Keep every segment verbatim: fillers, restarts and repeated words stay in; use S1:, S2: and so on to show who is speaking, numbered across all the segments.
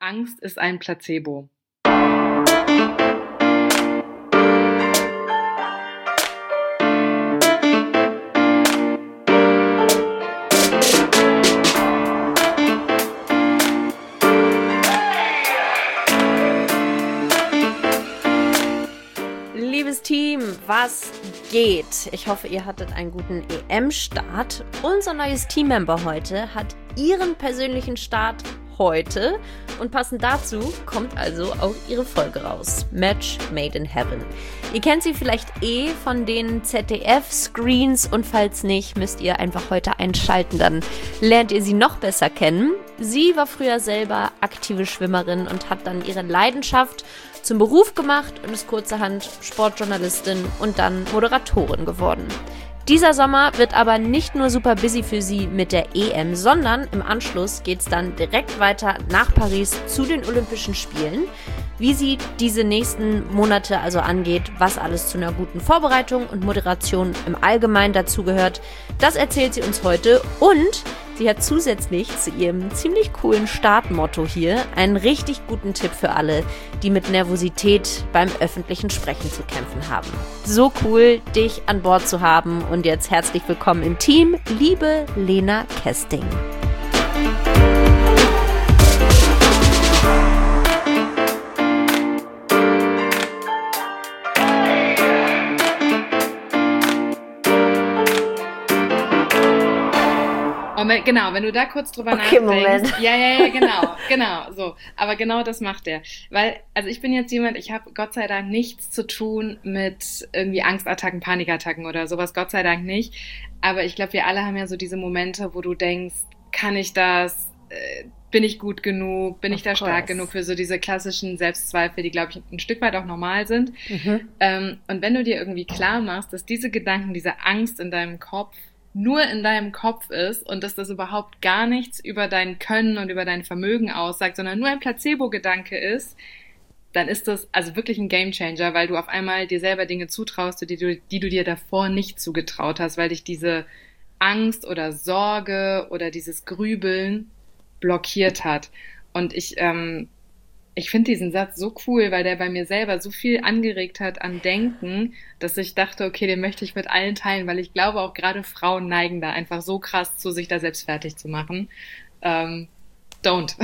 S1: Angst ist ein Placebo.
S2: Liebes Team, was geht? Ich hoffe, ihr hattet einen guten E M-Start. Unser neues Teammember heute hat ihren persönlichen Start heute und passend dazu kommt also auch ihre Folge raus. Match Made in Heaven. Ihr kennt sie vielleicht eh von den Z D F-Screens und falls nicht, müsst ihr einfach heute einschalten, dann lernt ihr sie noch besser kennen. Sie war früher selber aktive Schwimmerin und hat dann ihre Leidenschaft zum Beruf gemacht und ist kurzerhand Sportjournalistin und dann Moderatorin geworden. Dieser Sommer wird aber nicht nur super busy für sie mit der E M, sondern im Anschluss geht es dann direkt weiter nach Paris zu den Olympischen Spielen. Wie sie diese nächsten Monate also angeht, was alles zu einer guten Vorbereitung und Moderation im Allgemeinen dazugehört, das erzählt sie uns heute und sie hat zusätzlich zu ihrem ziemlich coolen Startmotto hier einen richtig guten Tipp für alle, die mit Nervosität beim öffentlichen Sprechen zu kämpfen haben. So cool, dich an Bord zu haben und jetzt herzlich willkommen im Team, liebe Lena Kesting.
S1: Und genau, wenn du da kurz drüber
S2: okay,
S1: nachdenkst.
S2: Moment.
S1: Ja, ja, ja, genau, genau, so. Aber genau das macht er. Weil, also ich bin jetzt jemand, ich habe Gott sei Dank nichts zu tun mit irgendwie Angstattacken, Panikattacken oder sowas, Gott sei Dank nicht. Aber ich glaube, wir alle haben ja so diese Momente, wo du denkst, kann ich das, äh, bin ich gut genug, bin ich da stark genug für so diese klassischen Selbstzweifel, die, glaube ich, ein Stück weit auch normal sind.
S2: Mhm.
S1: Ähm, und wenn du dir irgendwie klar machst, dass diese Gedanken, diese Angst in deinem Kopf nur in deinem Kopf ist und dass das überhaupt gar nichts über dein Können und über dein Vermögen aussagt, sondern nur ein Placebo-Gedanke ist, dann ist das also wirklich ein Gamechanger, weil du auf einmal dir selber Dinge zutraust, die du, die du dir davor nicht zugetraut hast, weil dich diese Angst oder Sorge oder dieses Grübeln blockiert hat. Und ich, ähm, ich finde diesen Satz so cool, weil der bei mir selber so viel angeregt hat an Denken, dass ich dachte, okay, den möchte ich mit allen teilen, weil ich glaube, auch gerade Frauen neigen da einfach so krass zu, sich da selbst fertig zu machen. Ähm, don't.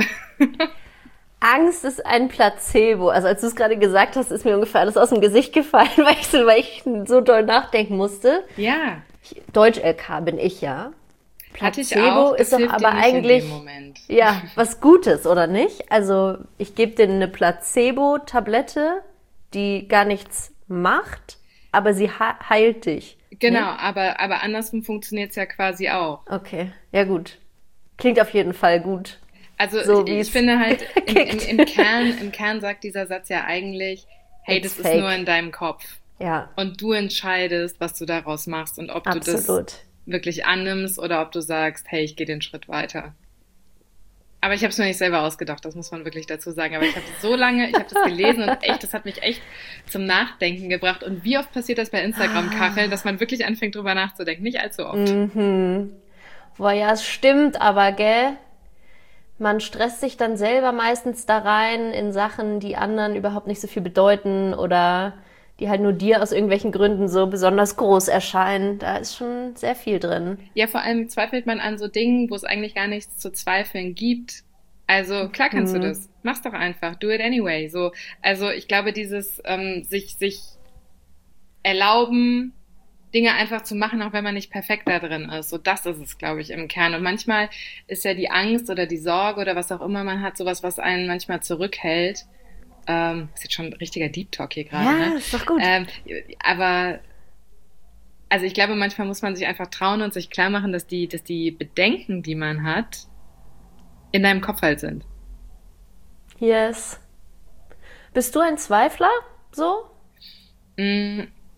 S2: Angst ist ein Placebo. Also als du es gerade gesagt hast, ist mir ungefähr alles aus dem Gesicht gefallen, weil ich so, weil ich so doll nachdenken musste.
S1: Ja.
S2: Deutsch-L K bin ich ja. Placebo
S1: auch,
S2: ist doch aber eigentlich ja was Gutes, oder nicht? Also ich gebe dir eine Placebo-Tablette, die gar nichts macht, aber sie he- heilt dich.
S1: Genau,
S2: ne?
S1: aber, aber andersrum funktioniert es ja quasi auch.
S2: Okay, ja gut. Klingt auf jeden Fall gut.
S1: Also
S2: so,
S1: ich, ich finde halt, im, im, im, Kern, im Kern sagt dieser Satz ja eigentlich, hey,
S2: It's
S1: das
S2: fake.
S1: ist nur in deinem Kopf.
S2: Ja.
S1: Und du entscheidest, was du daraus machst und ob
S2: Absolut.
S1: du das wirklich annimmst oder ob du sagst, hey, ich gehe den Schritt weiter. Aber ich habe es mir nicht selber ausgedacht, das muss man wirklich dazu sagen. Aber ich habe so lange, ich habe das gelesen und echt, das hat mich echt zum Nachdenken gebracht. Und wie oft passiert das bei Instagram-Kacheln, dass man wirklich anfängt, drüber nachzudenken? Nicht allzu oft.
S2: Mhm. Boah, ja, es stimmt, aber gell, man stresst sich dann selber meistens da rein in Sachen, die anderen überhaupt nicht so viel bedeuten oder die halt nur dir aus irgendwelchen Gründen so besonders groß erscheinen. Da ist schon sehr viel drin.
S1: Ja, vor allem zweifelt man an so Dingen, wo es eigentlich gar nichts zu zweifeln gibt. Also klar kannst mhm. du das. Mach's doch einfach. Do it anyway. So, also ich glaube, dieses ähm, sich sich erlauben, Dinge einfach zu machen, auch wenn man nicht perfekt da drin ist. So, das ist es, glaube ich, im Kern. Und manchmal ist ja die Angst oder die Sorge oder was auch immer man hat, sowas, was einen manchmal zurückhält. Ähm, ist jetzt schon ein richtiger Deep Talk hier gerade.
S2: Ja,
S1: ne?
S2: ist doch gut.
S1: Ähm, aber also ich glaube, manchmal muss man sich einfach trauen und sich klar machen, dass die, dass die Bedenken, die man hat, in deinem Kopf halt sind.
S2: Yes. Bist du ein Zweifler? So?
S1: Mm,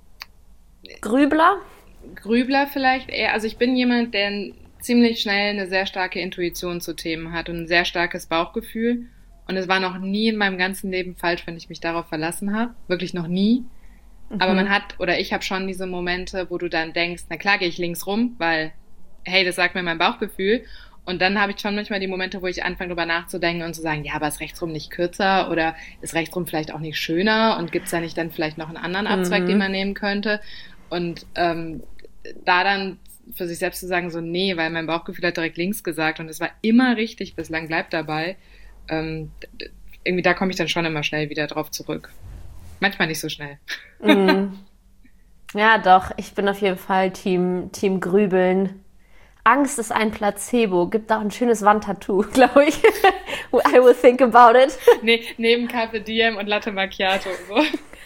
S2: Grübler?
S1: Grübler vielleicht eher. Also ich bin jemand, der ziemlich schnell eine sehr starke Intuition zu Themen hat und ein sehr starkes Bauchgefühl. Und es war noch nie in meinem ganzen Leben falsch, wenn ich mich darauf verlassen habe. Wirklich noch nie. Mhm. Aber man hat, oder ich habe schon diese Momente, wo du dann denkst, na klar gehe ich links rum, weil, hey, das sagt mir mein Bauchgefühl. Und dann habe ich schon manchmal die Momente, wo ich anfange, darüber nachzudenken und zu sagen, ja, aber ist rechtsrum nicht kürzer oder ist rechtsrum vielleicht auch nicht schöner und gibt es da nicht dann vielleicht noch einen anderen Abzweig, mhm. den man nehmen könnte? Und ähm, da dann für sich selbst zu sagen, so nee, weil mein Bauchgefühl hat direkt links gesagt und es war immer richtig, bislang bleibt dabei. Ähm, irgendwie da komme ich dann schon immer schnell wieder drauf zurück. Manchmal nicht so schnell.
S2: Mhm. Ja, doch, ich bin auf jeden Fall Team, Team Grübeln. Angst ist ein Placebo. Gibt auch ein schönes Wandtattoo, glaube ich. I will think about it.
S1: Nee, neben Carpe Diem und Latte Macchiato. So.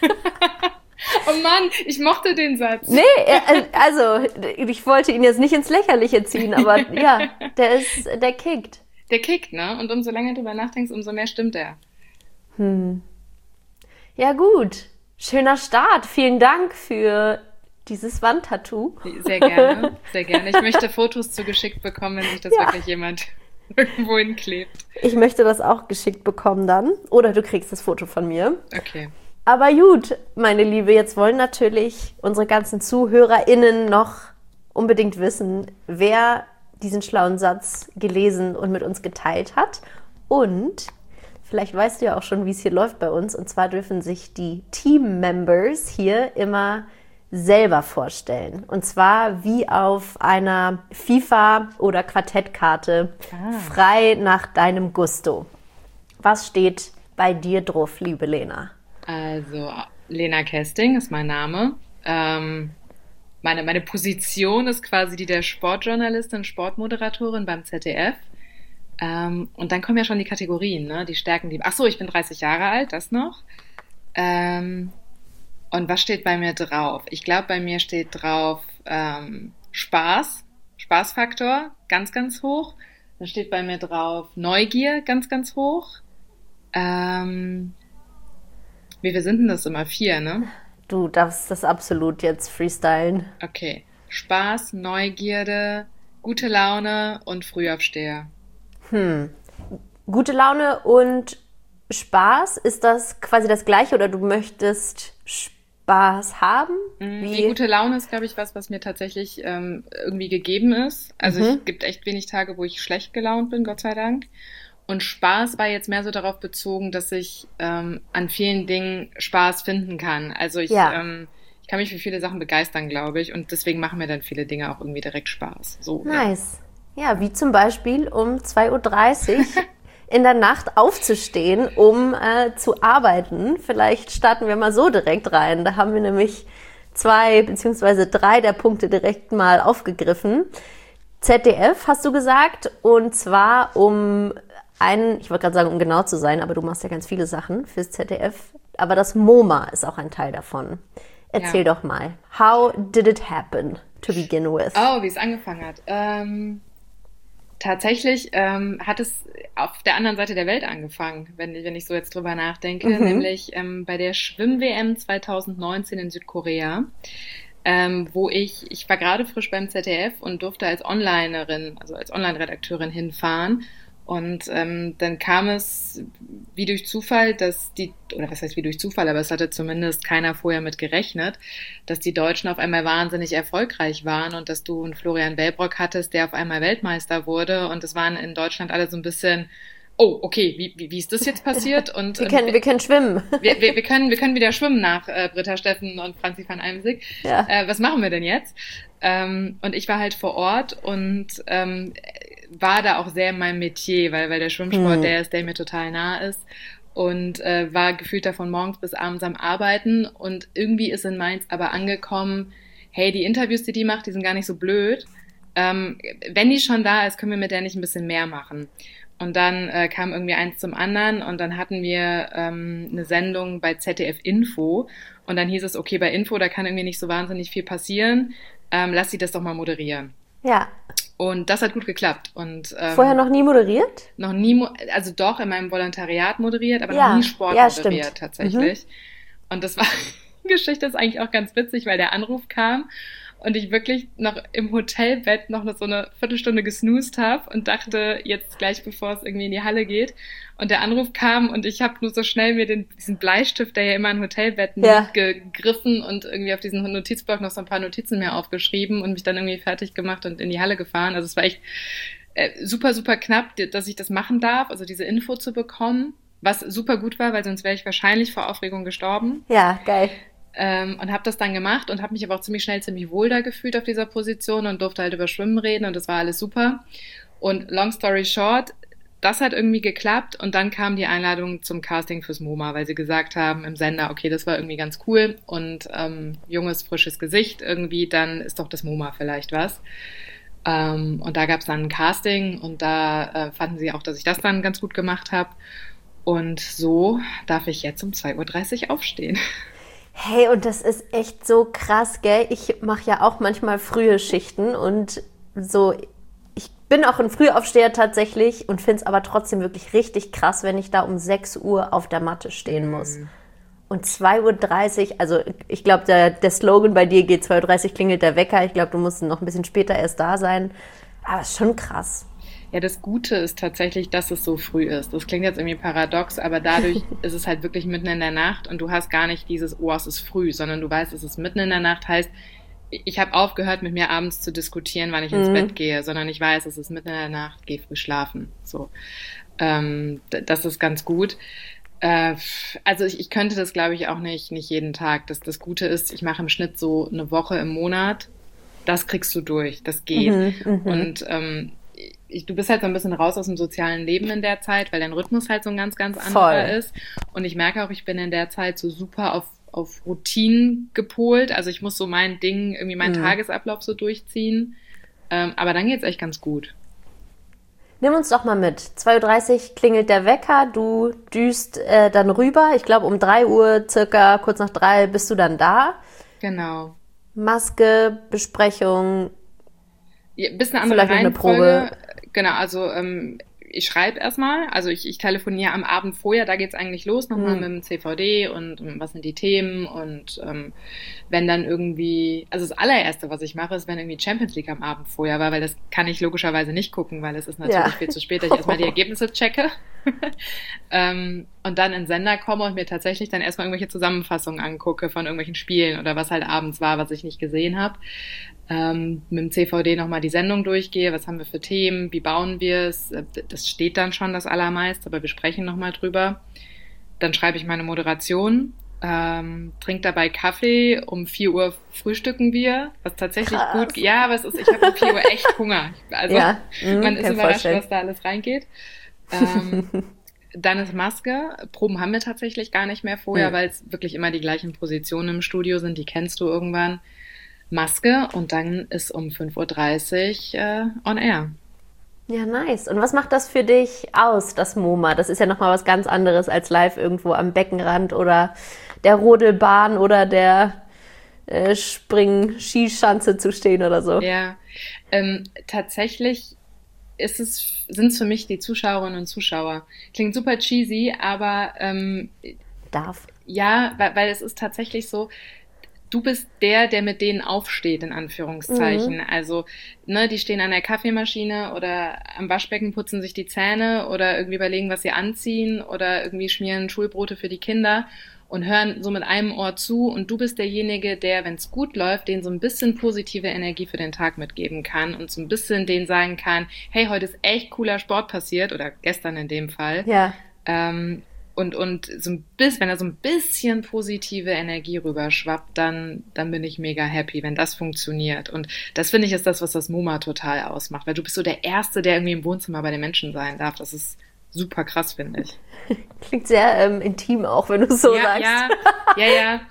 S1: Oh Mann, ich mochte den Satz.
S2: Nee, also ich wollte ihn jetzt nicht ins Lächerliche ziehen, aber ja, der ist, der kickt.
S1: Der kickt, ne? Und umso länger du darüber nachdenkst, umso mehr stimmt er.
S2: Hm. Ja gut, schöner Start. Vielen Dank für dieses Wandtattoo.
S1: Sehr gerne, sehr gerne. Ich möchte Fotos zugeschickt bekommen, wenn sich das ja. wirklich jemand irgendwo hinklebt.
S2: Ich möchte das auch geschickt bekommen dann. Oder du kriegst das Foto von mir.
S1: Okay.
S2: Aber gut, meine Liebe, jetzt wollen natürlich unsere ganzen ZuhörerInnen noch unbedingt wissen, wer diesen schlauen Satz gelesen und mit uns geteilt hat. Und vielleicht weißt du ja auch schon, wie es hier läuft bei uns. Und zwar dürfen sich die Team-Members hier immer selber vorstellen. Und zwar wie auf einer FIFA- oder Quartettkarte, ah. frei nach deinem Gusto. Was steht bei dir drauf, liebe Lena?
S1: Also, Lena Kesting ist mein Name. Ähm, meine, meine Position ist quasi die der Sportjournalistin, Sportmoderatorin beim Z D F. Ähm, und dann kommen ja schon die Kategorien, ne? Die Stärken, die... Ach so, ich bin dreißig Jahre alt, das noch. Ähm, und was steht bei mir drauf? Ich glaube, bei mir steht drauf ähm, Spaß, Spaßfaktor, ganz, ganz hoch. Dann steht bei mir drauf Neugier, ganz, ganz hoch. Ähm... Wie viel sind denn das immer? Vier, ne?
S2: Du darfst das absolut jetzt freestylen.
S1: Okay. Spaß, Neugierde, gute Laune und Frühaufsteher.
S2: Hm. Gute Laune und Spaß, ist das quasi das Gleiche oder du möchtest Spaß haben?
S1: Wie? Die gute Laune ist, glaube ich, was, was mir tatsächlich ähm, irgendwie gegeben ist. Also mhm. es gibt echt wenig Tage, wo ich schlecht gelaunt bin, Gott sei Dank. Und Spaß war jetzt mehr so darauf bezogen, dass ich ähm, an vielen Dingen Spaß finden kann. Also ich, ja. ähm, ich kann mich für viele Sachen begeistern, glaube ich. Und deswegen machen mir dann viele Dinge auch irgendwie direkt Spaß. So,
S2: nice. Ja, ja, wie zum Beispiel um zwei Uhr dreißig in der Nacht aufzustehen, um äh, zu arbeiten. Vielleicht starten wir mal so direkt rein. Da haben wir nämlich zwei beziehungsweise drei der Punkte direkt mal aufgegriffen. Z D F hast du gesagt, und zwar um einen, ich wollte gerade sagen, um genau zu sein, aber du machst ja ganz viele Sachen fürs Z D F, aber das MoMA ist auch ein Teil davon. Erzähl ja. doch mal, how did it happen to begin with?
S1: Oh, wie es angefangen hat. Ähm, tatsächlich ähm, hat es auf der anderen Seite der Welt angefangen, wenn, wenn ich so jetzt drüber nachdenke, mhm. nämlich ähm, bei der Schwimm-W M zwanzig neunzehn in Südkorea. Ähm, wo ich, ich war gerade frisch beim Z D F und durfte als Onlinerin, also als Online-Redakteurin hinfahren. Und ähm, dann kam es wie durch Zufall, dass die, oder was heißt wie durch Zufall, aber es hatte zumindest keiner vorher mit gerechnet, dass die Deutschen auf einmal wahnsinnig erfolgreich waren und dass du einen Florian Wellbrock hattest, der auf einmal Weltmeister wurde. Und es waren in Deutschland alle so ein bisschen, oh, okay, wie, wie, wie ist das jetzt passiert? Und
S2: wir können, wir können schwimmen.
S1: Wir, wir, wir können, wir können wieder schwimmen nach äh, Britta Steffen und Franzi van Eimsig. Ja. Äh, was machen wir denn jetzt? Ähm, und ich war halt vor Ort und ähm, war da auch sehr in meinem Metier, weil, weil der Schwimmsport hm. der ist, der mir total nah ist. Und äh, war gefühlt davon morgens bis abends am Arbeiten. Und irgendwie ist in Mainz aber angekommen, hey, die Interviews, die die macht, die sind gar nicht so blöd. Ähm, wenn die schon da ist, können wir mit der nicht ein bisschen mehr machen. Und dann äh, kam irgendwie eins zum anderen und dann hatten wir ähm, eine Sendung bei Z D F Info und dann hieß es, okay, bei Info, da kann irgendwie nicht so wahnsinnig viel passieren, ähm, lass sie das doch mal moderieren.
S2: Ja.
S1: Und das hat gut geklappt. Und ähm,
S2: vorher noch nie moderiert?
S1: Noch nie, also doch in meinem Volontariat moderiert, aber
S2: ja.
S1: noch nie Sport
S2: ja,
S1: moderiert
S2: stimmt.
S1: tatsächlich. Mhm. Und das war, die Geschichte ist eigentlich auch ganz witzig, weil der Anruf kam und ich wirklich noch im Hotelbett noch so eine Viertelstunde gesnoost habe und dachte, jetzt gleich bevor es irgendwie in die Halle geht. Und der Anruf kam und ich habe nur so schnell mir den, diesen Bleistift, der ja immer in Hotelbetten
S2: ja.
S1: liegt, gegriffen und irgendwie auf diesen Notizblock noch so ein paar Notizen mehr aufgeschrieben und mich dann irgendwie fertig gemacht und in die Halle gefahren. Also es war echt äh, super, super knapp, dass ich das machen darf, also diese Info zu bekommen, was super gut war, weil sonst wäre ich wahrscheinlich vor Aufregung gestorben.
S2: Ja, geil.
S1: Ähm, und habe das dann gemacht und habe mich aber auch ziemlich schnell ziemlich wohl da gefühlt auf dieser Position und durfte halt über Schwimmen reden und das war alles super. Und long story short, das hat irgendwie geklappt und dann kam die Einladung zum Casting fürs MoMA, weil sie gesagt haben im Sender, okay, das war irgendwie ganz cool und ähm, junges, frisches Gesicht irgendwie, dann ist doch das MoMA vielleicht was. Ähm, und da gab es dann ein Casting und da äh, fanden sie auch, dass ich das dann ganz gut gemacht habe. Und so darf ich jetzt um zwei Uhr dreißig aufstehen.
S2: Hey, und das ist echt so krass, gell? Ich mache ja auch manchmal frühe Schichten und so, ich bin auch ein Frühaufsteher tatsächlich und finde es aber trotzdem wirklich richtig krass, wenn ich da um sechs Uhr auf der Matte stehen muss. Mhm. Und zwei Uhr dreißig, also ich glaube, der, der Slogan bei dir geht zwei Uhr dreißig klingelt der Wecker. Ich glaube, du musst noch ein bisschen später erst da sein. Aber es ist schon krass.
S1: Ja, das Gute ist tatsächlich, dass es so früh ist. Das klingt jetzt irgendwie paradox, aber dadurch ist es halt wirklich mitten in der Nacht und du hast gar nicht dieses, oh, es ist früh, sondern du weißt, es ist mitten in der Nacht, heißt, ich habe aufgehört, mit mir abends zu diskutieren, wann ich ins mhm. Bett gehe, sondern ich weiß, es ist mitten in der Nacht, geh früh schlafen. So, ähm, das ist ganz gut. Äh, also ich, ich könnte das, glaube ich, auch nicht, nicht jeden Tag. Das, das Gute ist, ich mache im Schnitt so eine Woche im Monat. Das kriegst du durch, das geht. Mhm, und ähm, Ich, du bist halt so ein bisschen raus aus dem sozialen Leben in der Zeit, weil dein Rhythmus halt so ein ganz, ganz anderer Voll. Ist. Und ich merke auch, ich bin in der Zeit so super auf, auf Routinen gepolt. Also ich muss so mein Ding, irgendwie meinen mhm. Tagesablauf so durchziehen. Ähm, aber dann geht's echt ganz gut.
S2: Nimm uns doch mal mit. zwei Uhr dreißig klingelt der Wecker, du düst äh, dann rüber. Ich glaube, um drei Uhr, circa kurz nach drei, bist du dann da.
S1: Genau.
S2: Maske, Besprechung,
S1: ja, bisschen eine andere
S2: vielleicht
S1: Reihenfolge.
S2: Eine Probe.
S1: Genau, also ähm, ich schreibe erstmal, also ich, ich telefoniere am Abend vorher, da geht's eigentlich los, nochmal mhm. mit dem C V D und um, was sind die Themen und ähm, wenn dann irgendwie, also das allererste, was ich mache, ist, wenn irgendwie Champions League am Abend vorher war, weil das kann ich logischerweise nicht gucken, weil es ist natürlich ja. viel zu spät, dass ich erstmal die Ergebnisse checke ähm, und dann in den Sender komme und mir tatsächlich dann erstmal irgendwelche Zusammenfassungen angucke von irgendwelchen Spielen oder was halt abends war, was ich nicht gesehen habe. Ähm, mit dem C V D nochmal die Sendung durchgehe, was haben wir für Themen, wie bauen wir es, das steht dann schon das allermeiste, aber wir sprechen nochmal drüber. Dann schreibe ich meine Moderation, ähm, trinke dabei Kaffee, um vier Uhr frühstücken wir, was tatsächlich Krass. Gut, ja, aber es ist, ich habe um vier Uhr echt Hunger, also ja, mh, man ist überrascht, was da alles reingeht. Ähm, dann ist Maske, Proben haben wir tatsächlich gar nicht mehr vorher, mhm. weil es wirklich immer die gleichen Positionen im Studio sind, die kennst du irgendwann. Maske und dann ist um fünf Uhr dreißig äh, on air.
S2: Ja, nice. Und was macht das für dich aus, das MoMA? Das ist ja nochmal was ganz anderes als live irgendwo am Beckenrand oder der Rodelbahn oder der äh, Spring-Skischanze zu stehen oder so.
S1: Ja, ähm, tatsächlich ist es, sind es für mich die Zuschauerinnen und Zuschauer. Klingt super cheesy, aber ähm,
S2: darf.
S1: Ja, weil, weil es ist tatsächlich so, du bist der, der mit denen aufsteht, in Anführungszeichen. Mhm. Also, ne, die stehen an der Kaffeemaschine oder am Waschbecken, putzen sich die Zähne oder irgendwie überlegen, was sie anziehen oder irgendwie schmieren Schulbrote für die Kinder und hören so mit einem Ohr zu. Und du bist derjenige, der, wenn es gut läuft, denen so ein bisschen positive Energie für den Tag mitgeben kann und so ein bisschen denen sagen kann, hey, heute ist echt cooler Sport passiert oder gestern in dem Fall.
S2: Ja.
S1: Ähm, Und, und so ein bisschen, wenn da so ein bisschen positive Energie rüberschwappt, dann, dann bin ich mega happy, wenn das funktioniert. Und das, finde ich, ist das, was das MoMA total ausmacht. Weil du bist so der Erste, der irgendwie im Wohnzimmer bei den Menschen sein darf. Das ist super krass, finde ich.
S2: Klingt sehr ähm, intim auch, wenn du es so
S1: ja,
S2: sagst.
S1: Ja, ja, ja.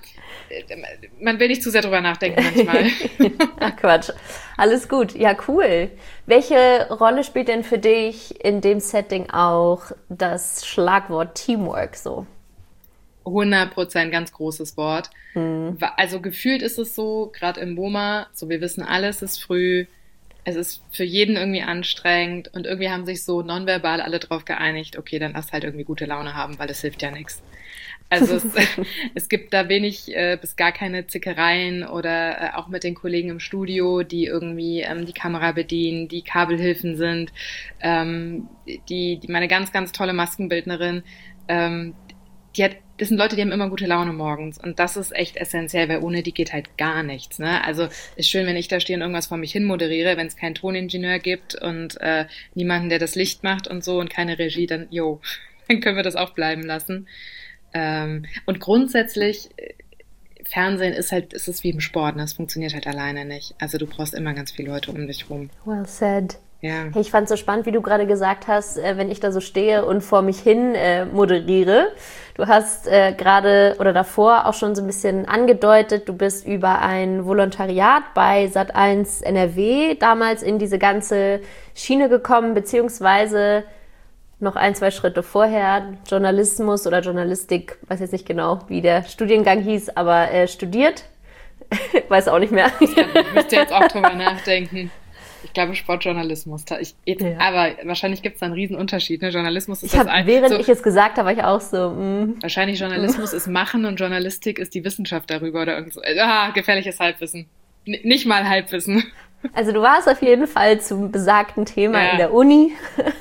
S1: Man will nicht zu sehr drüber nachdenken manchmal.
S2: Ach Quatsch. Alles gut. Ja, cool. Welche Rolle spielt denn für dich in dem Setting auch das Schlagwort Teamwork so?
S1: hundert Prozent ganz großes Wort.
S2: Hm.
S1: Also gefühlt ist es so, gerade im MoMA, so wir wissen alle, es ist früh, es ist für jeden irgendwie anstrengend und irgendwie haben sich so nonverbal alle drauf geeinigt, okay, dann lass halt irgendwie gute Laune haben, weil das hilft ja nichts. Also es, es gibt da wenig äh, bis gar keine Zickereien oder äh, auch mit den Kollegen im Studio, die irgendwie ähm, die Kamera bedienen, die Kabelhilfen sind, ähm, die, die meine ganz, ganz tolle Maskenbildnerin, ähm, die hat, das sind Leute, die haben immer gute Laune morgens und das ist echt essentiell, weil ohne die geht halt gar nichts, ne? Also ist schön, wenn ich da stehe und irgendwas vor mich hin moderiere, wenn es keinen Toningenieur gibt und äh, niemanden, der das Licht macht und so und keine Regie, dann jo, dann können wir das auch bleiben lassen. Ähm, und grundsätzlich Fernsehen ist halt, ist es wie im Sport, ne? Es funktioniert halt alleine nicht. Also du brauchst immer ganz viele Leute um dich rum.
S2: Well said.
S1: Ja.
S2: Hey, ich fand es so spannend, wie du gerade gesagt hast, äh, wenn ich da so stehe und vor mich hin äh, moderiere. Du hast äh, gerade oder davor auch schon so ein bisschen angedeutet, du bist über ein Volontariat bei Sat eins N R W damals in diese ganze Schiene gekommen, beziehungsweise noch ein, zwei Schritte vorher Journalismus oder Journalistik, weiß jetzt nicht genau, wie der Studiengang hieß, aber äh, studiert. Weiß auch nicht mehr.
S1: Ich müsste jetzt auch drüber nachdenken. Ich glaube Sportjournalismus. Ich, jetzt, ja. Aber wahrscheinlich gibt es da einen riesen Unterschied. Ne? Journalismus ist
S2: ich
S1: das
S2: hab,
S1: ein,
S2: Während
S1: so,
S2: ich es gesagt habe, war ich auch so. Mm.
S1: Wahrscheinlich Journalismus mm. ist Machen und Journalistik ist die Wissenschaft darüber oder irgend so. Ah, gefährliches Halbwissen. N- nicht mal Halbwissen.
S2: Also du warst auf jeden Fall zum besagten Thema
S1: ja.
S2: in der Uni.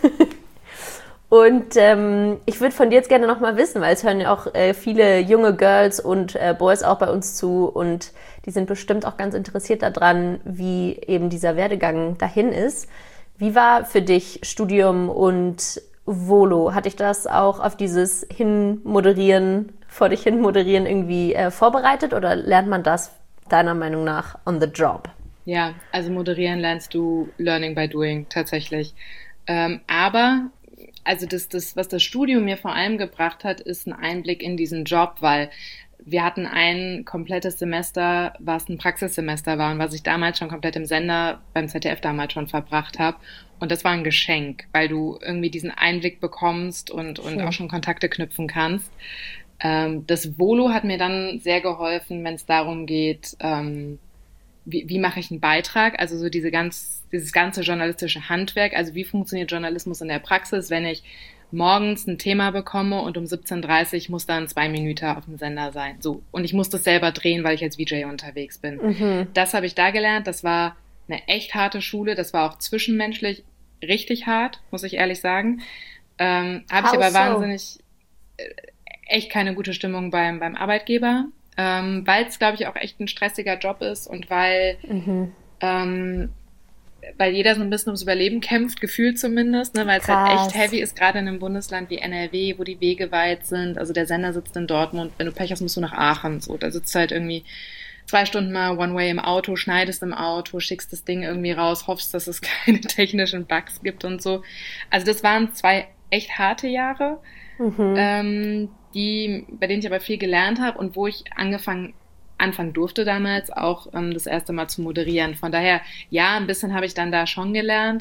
S2: Und ähm, ich würde von dir jetzt gerne nochmal wissen, weil es hören ja auch äh, viele junge Girls und äh, Boys auch bei uns zu und die sind bestimmt auch ganz interessiert daran, wie eben dieser Werdegang dahin ist. Wie war für dich Studium und Volo? Hat dich das auch auf dieses Hinmoderieren, vor dich hin moderieren irgendwie äh, vorbereitet oder lernt man das deiner Meinung nach on the job?
S1: Ja, also moderieren lernst du learning by doing tatsächlich. Ähm, aber also das, das, was das Studium mir vor allem gebracht hat, ist ein Einblick in diesen Job, weil wir hatten ein komplettes Semester, was ein Praxissemester war und was ich damals schon komplett im Sender beim Z D F damals schon verbracht habe. Und das war ein Geschenk, weil du irgendwie diesen Einblick bekommst und, und auch schon Kontakte knüpfen kannst. Ähm, das Volo hat mir dann sehr geholfen, wenn es darum geht, ähm, wie, wie mache ich einen Beitrag, also so diese ganz, dieses ganze journalistische Handwerk, also wie funktioniert Journalismus in der Praxis, wenn ich morgens ein Thema bekomme und um siebzehn Uhr dreißig muss dann zwei Minuten auf dem Sender sein. So. Und ich muss das selber drehen, weil ich als V J unterwegs bin. Mhm. Das habe ich da gelernt, das war eine echt harte Schule, das war auch zwischenmenschlich richtig hart, muss ich ehrlich sagen. Ähm, habe ich aber so? wahnsinnig, äh, echt keine gute Stimmung beim, beim Arbeitgeber. Ähm, weil es, glaube ich, auch echt ein stressiger Job ist und weil, mhm. ähm, weil jeder so ein bisschen ums Überleben kämpft, gefühlt zumindest, ne, weil es halt echt heavy ist, gerade in einem Bundesland wie N R W, wo die Wege weit sind. Also der Sender sitzt in Dortmund, wenn du Pech hast, musst du nach Aachen. So, da sitzt halt irgendwie zwei Stunden mal One-Way im Auto, schneidest im Auto, schickst das Ding irgendwie raus, hoffst, dass es keine technischen Bugs gibt und so. Also das waren zwei echt harte Jahre. Mhm. Ähm, die, bei denen ich aber viel gelernt habe und wo ich angefangen, anfangen durfte damals auch ähm, das erste Mal zu moderieren. Von daher, ja, ein bisschen habe ich dann da schon gelernt.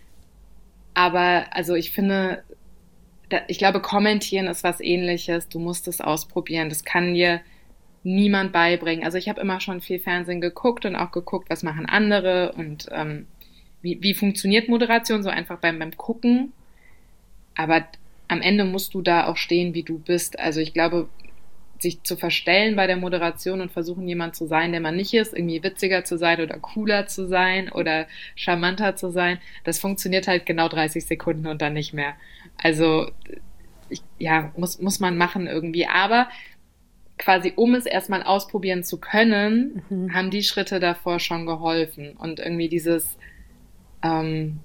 S1: Aber also ich finde, da, ich glaube, kommentieren ist was Ähnliches. Du musst es ausprobieren. Das kann dir niemand beibringen. Also ich habe immer schon viel Fernsehen geguckt und auch geguckt, was machen andere und ähm, wie, wie funktioniert Moderation, so einfach beim, beim Gucken. Aber am Ende musst du da auch stehen, wie du bist. Also ich glaube, sich zu verstellen bei der Moderation und versuchen, jemand zu sein, der man nicht ist, irgendwie witziger zu sein oder cooler zu sein oder charmanter zu sein, das funktioniert halt genau dreißig Sekunden und dann nicht mehr. Also ich, ja, muss, muss man machen irgendwie. Aber quasi, um es erstmal ausprobieren zu können, mhm. haben die Schritte davor schon geholfen. Und irgendwie dieses ähm,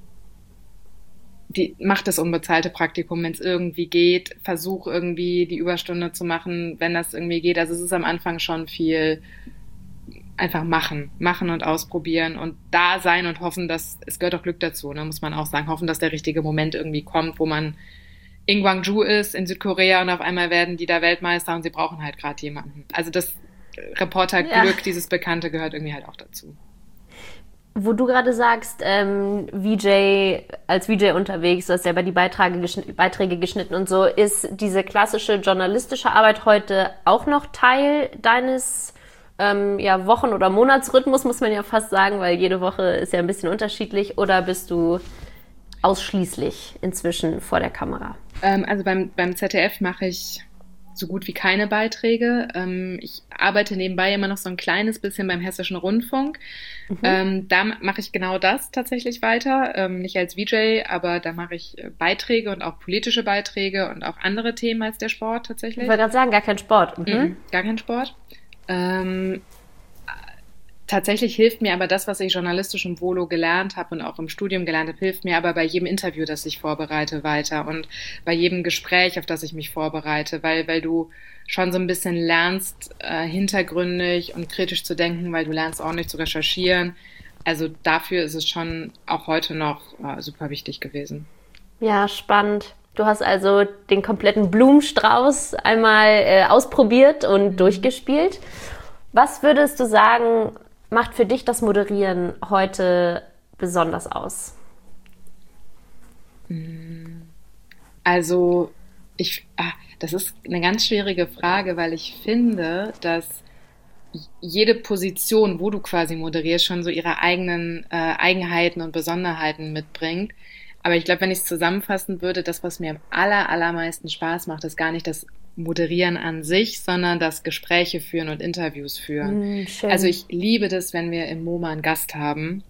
S1: Die, mach das unbezahlte Praktikum, wenn es irgendwie geht. Versuch irgendwie die Überstunde zu machen, wenn das irgendwie geht. Also es ist am Anfang schon viel einfach machen. Machen und ausprobieren und da sein und hoffen, dass, es gehört auch Glück dazu, ne, muss man auch sagen. Hoffen, dass der richtige Moment irgendwie kommt, wo man in Gwangju ist, in Südkorea und auf einmal werden die da Weltmeister und sie brauchen halt gerade jemanden. Also das Reporterglück, ja. Dieses Bekannte gehört irgendwie halt auch dazu.
S2: Wo du gerade sagst, ähm, V J, als V J unterwegs, du hast selber die Beiträge, geschn- Beiträge geschnitten und so, ist diese klassische journalistische Arbeit heute auch noch Teil deines ähm, ja, Wochen- oder Monatsrhythmus, muss man ja fast sagen, weil jede Woche ist ja ein bisschen unterschiedlich, oder bist du ausschließlich inzwischen vor der Kamera?
S1: Ähm, also beim, beim Z D F mache ich so gut wie keine Beiträge. Ähm, ich arbeite nebenbei immer noch so ein kleines bisschen beim Hessischen Rundfunk. Mhm. Ähm, da mache ich genau das tatsächlich weiter. Ähm, nicht als V J, aber da mache ich Beiträge und auch politische Beiträge und auch andere Themen als der Sport tatsächlich.
S2: Ich wollte gerade sagen, gar kein Sport. Mhm.
S1: Mhm, gar kein Sport. Ähm, Tatsächlich hilft mir aber das, was ich journalistisch im Volo gelernt habe und auch im Studium gelernt habe, hilft mir aber bei jedem Interview, das ich vorbereite, weiter und bei jedem Gespräch, auf das ich mich vorbereite, weil, weil du schon so ein bisschen lernst, äh, hintergründig und kritisch zu denken, weil du lernst ordentlich zu recherchieren. Also dafür ist es schon auch heute noch äh, super wichtig gewesen.
S2: Ja, spannend. Du hast also den kompletten Blumenstrauß einmal äh, ausprobiert und mhm. durchgespielt. Was würdest du sagen, macht für dich das Moderieren heute besonders aus?
S1: Also, ich, ah, das ist eine ganz schwierige Frage, weil ich finde, dass jede Position, wo du quasi moderierst, schon so ihre eigenen äh, Eigenheiten und Besonderheiten mitbringt. Aber ich glaube, wenn ich es zusammenfassen würde, das, was mir am aller, allermeisten Spaß macht, ist gar nicht das Moderieren an sich, sondern das Gespräche führen und Interviews führen. Mm, also ich liebe das, wenn wir im MoMA einen Gast haben,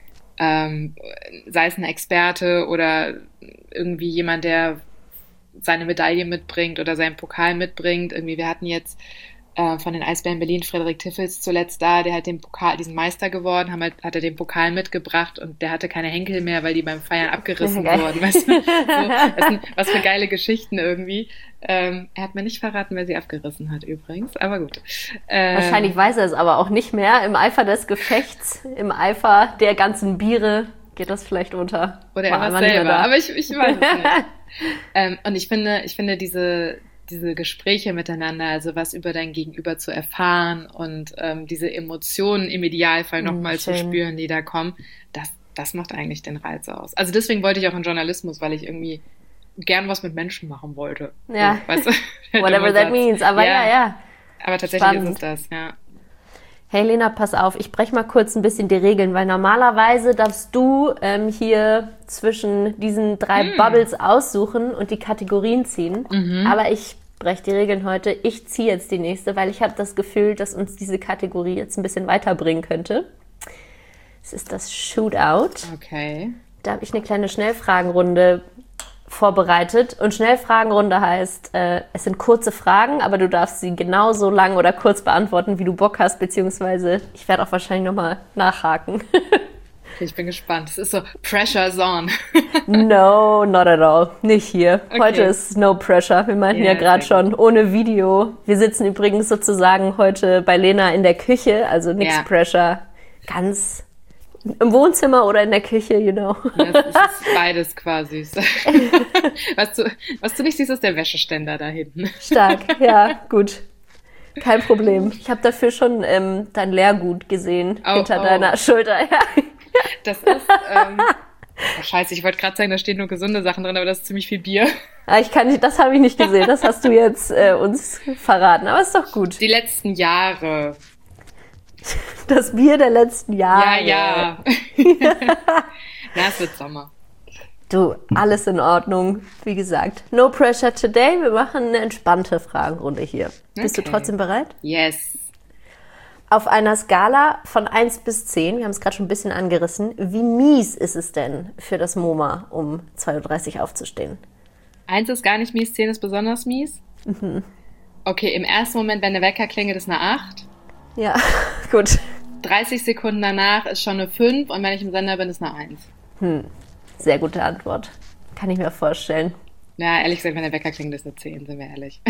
S1: ähm, sei es ein Experte oder irgendwie jemand, der seine Medaille mitbringt oder seinen Pokal mitbringt. Irgendwie, wir hatten jetzt äh, von den Eisbären Berlin Frederik Tiffels zuletzt da, der hat den Pokal, diesen Meister geworden, haben halt, hat er den Pokal mitgebracht und der hatte keine Henkel mehr, weil die beim Feiern abgerissen
S2: Geil.
S1: wurden. Weißt du? So, das sind, was für geile Geschichten irgendwie. Ähm, er hat mir nicht verraten, wer sie abgerissen hat übrigens, aber gut.
S2: Ähm, Wahrscheinlich weiß er es aber auch nicht mehr. Im Eifer des Gefechts, im Eifer der ganzen Biere geht das vielleicht unter.
S1: Oder er war selber, aber ich, ich weiß es nicht. ähm, und ich finde, ich finde diese, diese Gespräche miteinander, also was über dein Gegenüber zu erfahren und ähm, diese Emotionen im Idealfall nochmal mm, zu spüren, die da kommen, das, das macht eigentlich den Reiz aus. Also deswegen wollte ich auch in Journalismus, weil ich irgendwie gern was mit Menschen machen wollte.
S2: Ja,
S1: so, weißt du?
S2: Whatever that means, aber ja, ja. ja.
S1: Aber tatsächlich
S2: Spannend.
S1: ist es das, ja.
S2: Hey Lena, pass auf, ich breche mal kurz ein bisschen die Regeln, weil normalerweise darfst du ähm, hier zwischen diesen drei mm. Bubbles aussuchen und die Kategorien ziehen. Mhm. Aber ich breche die Regeln heute. Ich ziehe jetzt die nächste, weil ich habe das Gefühl, dass uns diese Kategorie jetzt ein bisschen weiterbringen könnte. Es ist das Shootout.
S1: Okay.
S2: Da habe ich eine kleine Schnellfragenrunde vorbereitet. Und Schnellfragenrunde heißt, äh, es sind kurze Fragen, aber du darfst sie genauso lang oder kurz beantworten, wie du Bock hast, beziehungsweise ich werde auch wahrscheinlich nochmal nachhaken.
S1: Okay, ich bin gespannt. Es ist so Pressure's on.
S2: No, not at all. Nicht hier. Okay. Heute ist no pressure. Wir meinten yeah, ja gerade schon, ohne Video. Wir sitzen übrigens sozusagen heute bei Lena in der Küche, also nix yeah. Pressure. Ganz im Wohnzimmer oder in der Küche, you know.
S1: Ja, es ist beides quasi. was, du, was du nicht siehst, ist der Wäscheständer da hinten.
S2: Stark, ja, gut. Kein Problem. Ich habe dafür schon ähm, dein Leergut gesehen, oh, hinter oh. deiner Schulter. Ja.
S1: Das ist, ähm, oh scheiße, ich wollte gerade sagen, da stehen nur gesunde Sachen drin, aber das ist ziemlich viel Bier.
S2: Ah, ich kann nicht, das habe ich nicht gesehen, das hast du jetzt äh, uns verraten, aber ist doch gut.
S1: Die letzten Jahre.
S2: Das Bier der letzten Jahre.
S1: Ja, ja. Ja, es wird Sommer.
S2: Du, alles in Ordnung. Wie gesagt, no pressure today. Wir machen eine entspannte Fragenrunde hier. Okay. Bist du trotzdem bereit?
S1: Yes.
S2: Auf einer Skala von eins bis zehn, wir haben es gerade schon ein bisschen angerissen, wie mies ist es denn für das MoMA, um zwei Uhr dreißig aufzustehen?
S1: eins ist gar nicht mies, zehn ist besonders mies? Mhm. Okay, im ersten Moment, wenn der Wecker klingelt, ist eine acht.
S2: Ja, gut.
S1: dreißig Sekunden danach ist schon eine fünf und wenn ich im Sender bin, ist eine eins.
S2: Hm, sehr gute Antwort. Kann ich mir vorstellen.
S1: Ja, ehrlich gesagt, wenn der Wecker klingelt, ist eine zehn, sind wir ehrlich.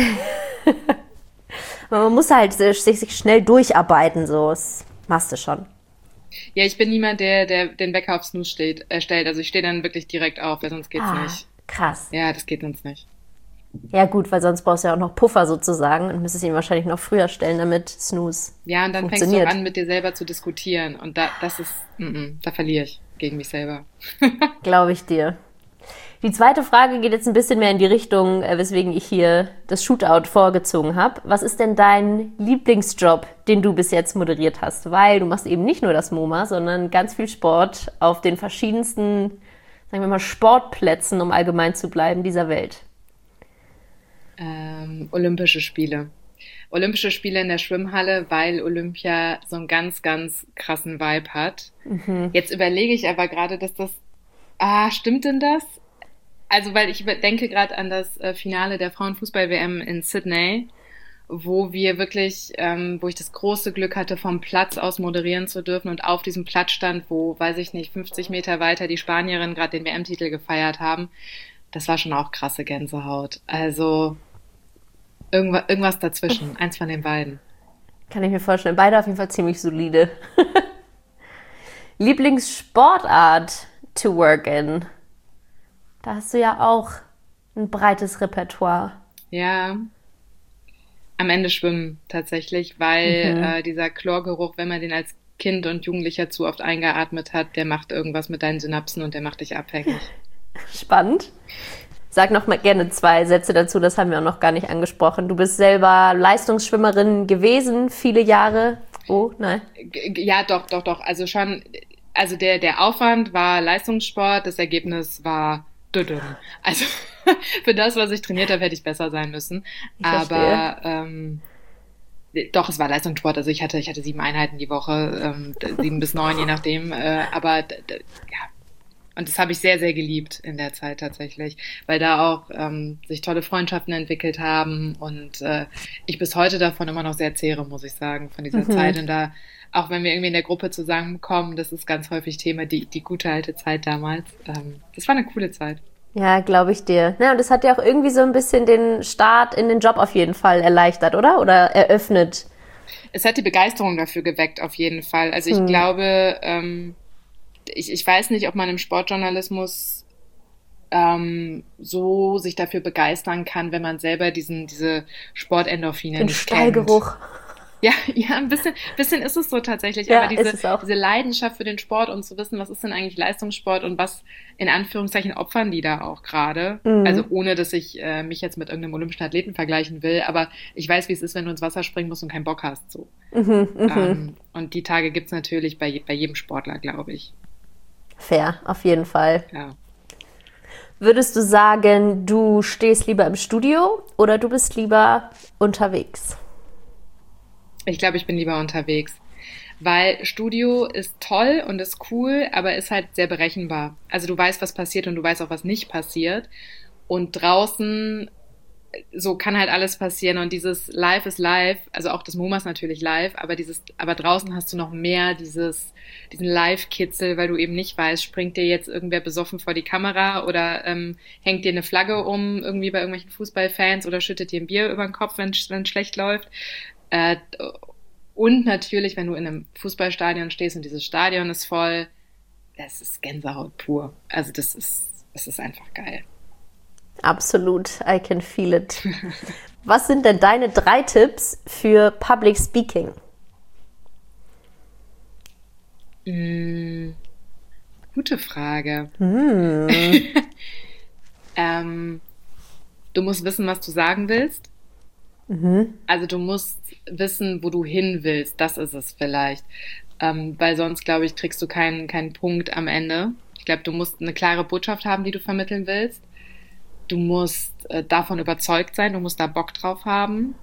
S2: Man muss halt sich, sich schnell durcharbeiten, so. Das machst du schon.
S1: Ja, ich bin niemand, der, der den Wecker auf Snooze steht, äh, stellt. Also ich stehe dann wirklich direkt auf, weil sonst geht's
S2: ah,
S1: nicht.
S2: Krass.
S1: Ja, das geht sonst nicht.
S2: Ja gut, weil sonst brauchst du ja auch noch Puffer sozusagen und müsstest ihn wahrscheinlich noch früher stellen, damit Snooze
S1: Ja, und dann fängst du an, mit dir selber zu diskutieren. Und da, das ist, mm-mm, da verliere ich gegen mich selber.
S2: Glaube ich dir. Die zweite Frage geht jetzt ein bisschen mehr in die Richtung, weswegen ich hier das Shootout vorgezogen habe. Was ist denn dein Lieblingsjob, den du bis jetzt moderiert hast? Weil du machst eben nicht nur das MoMA, sondern ganz viel Sport auf den verschiedensten, sagen wir mal, Sportplätzen, um allgemein zu bleiben, dieser Welt.
S1: Ähm, Olympische Spiele. Olympische Spiele in der Schwimmhalle, weil Olympia so einen ganz, ganz krassen Vibe hat. Mhm. Jetzt überlege ich aber gerade, dass das, ah, stimmt denn das? Also, weil ich denke gerade an das äh, Finale der Frauenfußball-W M in Sydney, wo wir wirklich, ähm, wo ich das große Glück hatte, vom Platz aus moderieren zu dürfen und auf diesem Platz stand, wo, weiß ich nicht, fünfzig Meter weiter die Spanierinnen gerade den W M-Titel gefeiert haben. Das war schon auch krasse Gänsehaut. Also irgendwas, irgendwas dazwischen, eins von den beiden.
S2: Kann ich mir vorstellen. Beide auf jeden Fall ziemlich solide. Lieblingssportart to work in? Da hast du ja auch ein breites Repertoire.
S1: Ja, am Ende schwimmen tatsächlich, weil mhm. äh, dieser Chlorgeruch, wenn man den als Kind und Jugendlicher zu oft eingeatmet hat, der macht irgendwas mit deinen Synapsen und der macht dich abhängig.
S2: Spannend. Sag noch mal gerne zwei Sätze dazu, das haben wir auch noch gar nicht angesprochen. Du bist selber Leistungsschwimmerin gewesen, viele Jahre. Oh, nein.
S1: Ja, doch, doch, doch. Also schon, also der, der Aufwand war Leistungssport, das Ergebnis war dünn. Also für das, was ich trainiert habe, hätte ich besser sein müssen. Ich Aber ähm, doch, es war Leistungssport. Also ich hatte, ich hatte sieben Einheiten die Woche, ähm, sieben bis neun, je nachdem. Äh, aber d- d- ja. Und das habe ich sehr, sehr geliebt in der Zeit tatsächlich, weil da auch ähm, sich tolle Freundschaften entwickelt haben und äh, ich bis heute davon immer noch sehr zehre, muss ich sagen, von dieser mhm. Zeit. Und da, auch wenn wir irgendwie in der Gruppe zusammenkommen, das ist ganz häufig Thema, die, die gute alte Zeit damals. Ähm, das war eine coole Zeit.
S2: Ja, glaube ich dir. Ja, und das hat ja auch irgendwie so ein bisschen den Start in den Job auf jeden Fall erleichtert, oder? Oder eröffnet?
S1: Es hat die Begeisterung dafür geweckt, auf jeden Fall. Also ich hm. glaube, ähm, ich, ich weiß nicht, ob man im Sportjournalismus ähm, so sich dafür begeistern kann, wenn man selber diesen diese Sportendorphine
S2: den
S1: nicht
S2: Stallgeruch.
S1: kennt. Ja, ja, ein bisschen, bisschen ist es so tatsächlich.
S2: Ja,
S1: aber diese,
S2: ist es auch.
S1: diese Leidenschaft für den Sport und zu wissen, was ist denn eigentlich Leistungssport und was in Anführungszeichen opfern die da auch gerade. Mhm. Also ohne, dass ich äh, mich jetzt mit irgendeinem olympischen Athleten vergleichen will, aber ich weiß, wie es ist, wenn du ins Wasser springen musst und keinen Bock hast. So.
S2: Mhm,
S1: ähm, und die Tage gibt's natürlich bei, bei jedem Sportler, glaube ich.
S2: Fair, auf jeden Fall.
S1: Ja.
S2: Würdest du sagen, du stehst lieber im Studio oder du bist lieber unterwegs?
S1: Ich glaube, ich bin lieber unterwegs, weil Studio ist toll und ist cool, aber ist halt sehr berechenbar. Also du weißt, was passiert und du weißt auch, was nicht passiert. Und draußen, so kann halt alles passieren und dieses Live ist live, also auch das MoMA ist natürlich live, aber dieses, aber draußen hast du noch mehr dieses, diesen Live-Kitzel, weil du eben nicht weißt, springt dir jetzt irgendwer besoffen vor die Kamera oder ähm, hängt dir eine Flagge um irgendwie bei irgendwelchen Fußballfans oder schüttet dir ein Bier über den Kopf, wenn es schlecht läuft. Äh, und natürlich, wenn du in einem Fußballstadion stehst und dieses Stadion ist voll, das ist Gänsehaut pur. Also das ist, das ist einfach geil.
S2: Absolut, I can feel it. Was sind denn deine drei Tipps für Public Speaking?
S1: Mm, gute Frage.
S2: Mm.
S1: ähm, du musst wissen, was du sagen willst.
S2: Mhm.
S1: Also du musst wissen, wo du hin willst. Das ist es vielleicht. Ähm, weil sonst, glaube ich, kriegst du keinen, keinen Punkt am Ende. Ich glaube, du musst eine klare Botschaft haben, die du vermitteln willst. Du musst äh, davon überzeugt sein. Du musst da Bock drauf haben.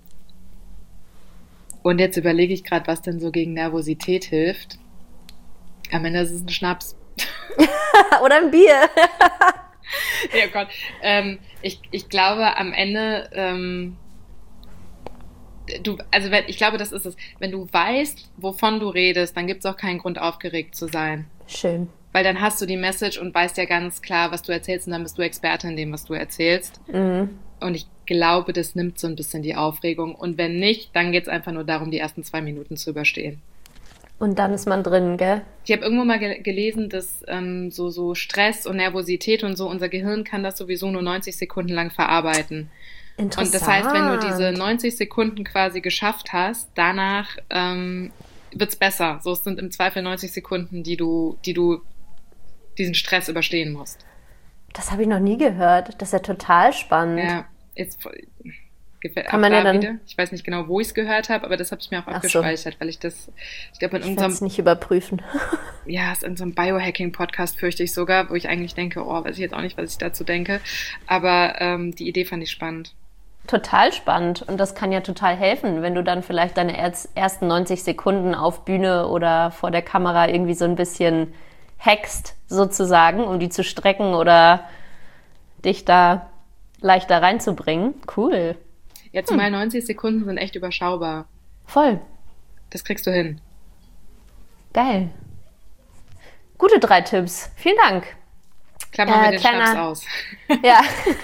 S1: Und jetzt überlege ich gerade, was denn so gegen Nervosität hilft. Am Ende ist es ein Schnaps.
S2: Oder ein Bier.
S1: Ja Gott. Ähm, ich, ich glaube, am Ende... Ähm, Du, also ich glaube, das ist es. Wenn du weißt, wovon du redest, dann gibt es auch keinen Grund, aufgeregt zu sein.
S2: Schön.
S1: Weil dann hast du die Message und weißt ja ganz klar, was du erzählst und dann bist du Experte in dem, was du erzählst.
S2: Mhm.
S1: Und ich glaube, das nimmt so ein bisschen die Aufregung. Und wenn nicht, dann geht es einfach nur darum, die ersten zwei Minuten zu überstehen.
S2: Und dann ist man drin, gell?
S1: Ich habe irgendwo mal ge- gelesen, dass ähm, so, so Stress und Nervosität und so, unser Gehirn kann das sowieso nur neunzig Sekunden lang verarbeiten. Und das heißt, wenn du diese neunzig Sekunden quasi geschafft hast, danach ähm, wird's besser. So, es sind im Zweifel neunzig Sekunden, die du, die du diesen Stress überstehen musst.
S2: Das habe ich noch nie gehört. Das ist ja total spannend.
S1: Ja, jetzt gefällt
S2: Kann man ja dann
S1: wieder. Ich weiß nicht genau, wo ich es gehört habe, aber das habe ich mir auch
S2: Ach
S1: abgespeichert,
S2: so.
S1: weil ich das, ich glaube in
S2: Ich
S1: unserem,
S2: werde es nicht überprüfen.
S1: ja, ist in so einem Biohacking-Podcast fürchte ich sogar, wo ich eigentlich denke, oh, weiß ich jetzt auch nicht, was ich dazu denke, aber ähm, die Idee fand ich spannend.
S2: Total spannend und das kann ja total helfen, wenn du dann vielleicht deine ersten neunzig Sekunden auf Bühne oder vor der Kamera irgendwie so ein bisschen hackst sozusagen, um die zu strecken oder dich da leichter reinzubringen. Cool.
S1: Ja, zumal hm. neunzig Sekunden sind echt überschaubar.
S2: Voll.
S1: Das kriegst du hin.
S2: Geil. Gute drei Tipps. Vielen Dank.
S1: Klammern wir äh, den kleiner... Schnaps aus.
S2: Ja.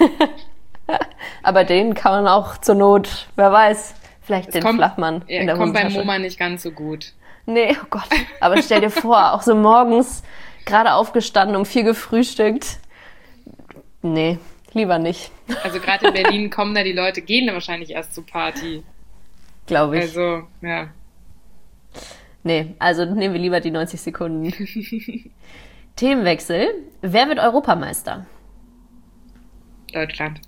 S2: Aber den kann man auch zur Not, wer weiß, vielleicht es den kommt, Flachmann in der
S1: kommt
S2: Hosentasche.
S1: Beim MoMA nicht ganz so gut.
S2: Nee, oh Gott. Aber stell dir vor, auch so morgens gerade aufgestanden, um vier gefrühstückt. Nee, lieber nicht.
S1: Also gerade in Berlin kommen da die Leute, gehen da wahrscheinlich erst zur Party.
S2: Glaube ich.
S1: Also, ja.
S2: Nee, also nehmen wir lieber die neunzig Sekunden. Themenwechsel. Wer wird Europameister?
S1: Deutschland.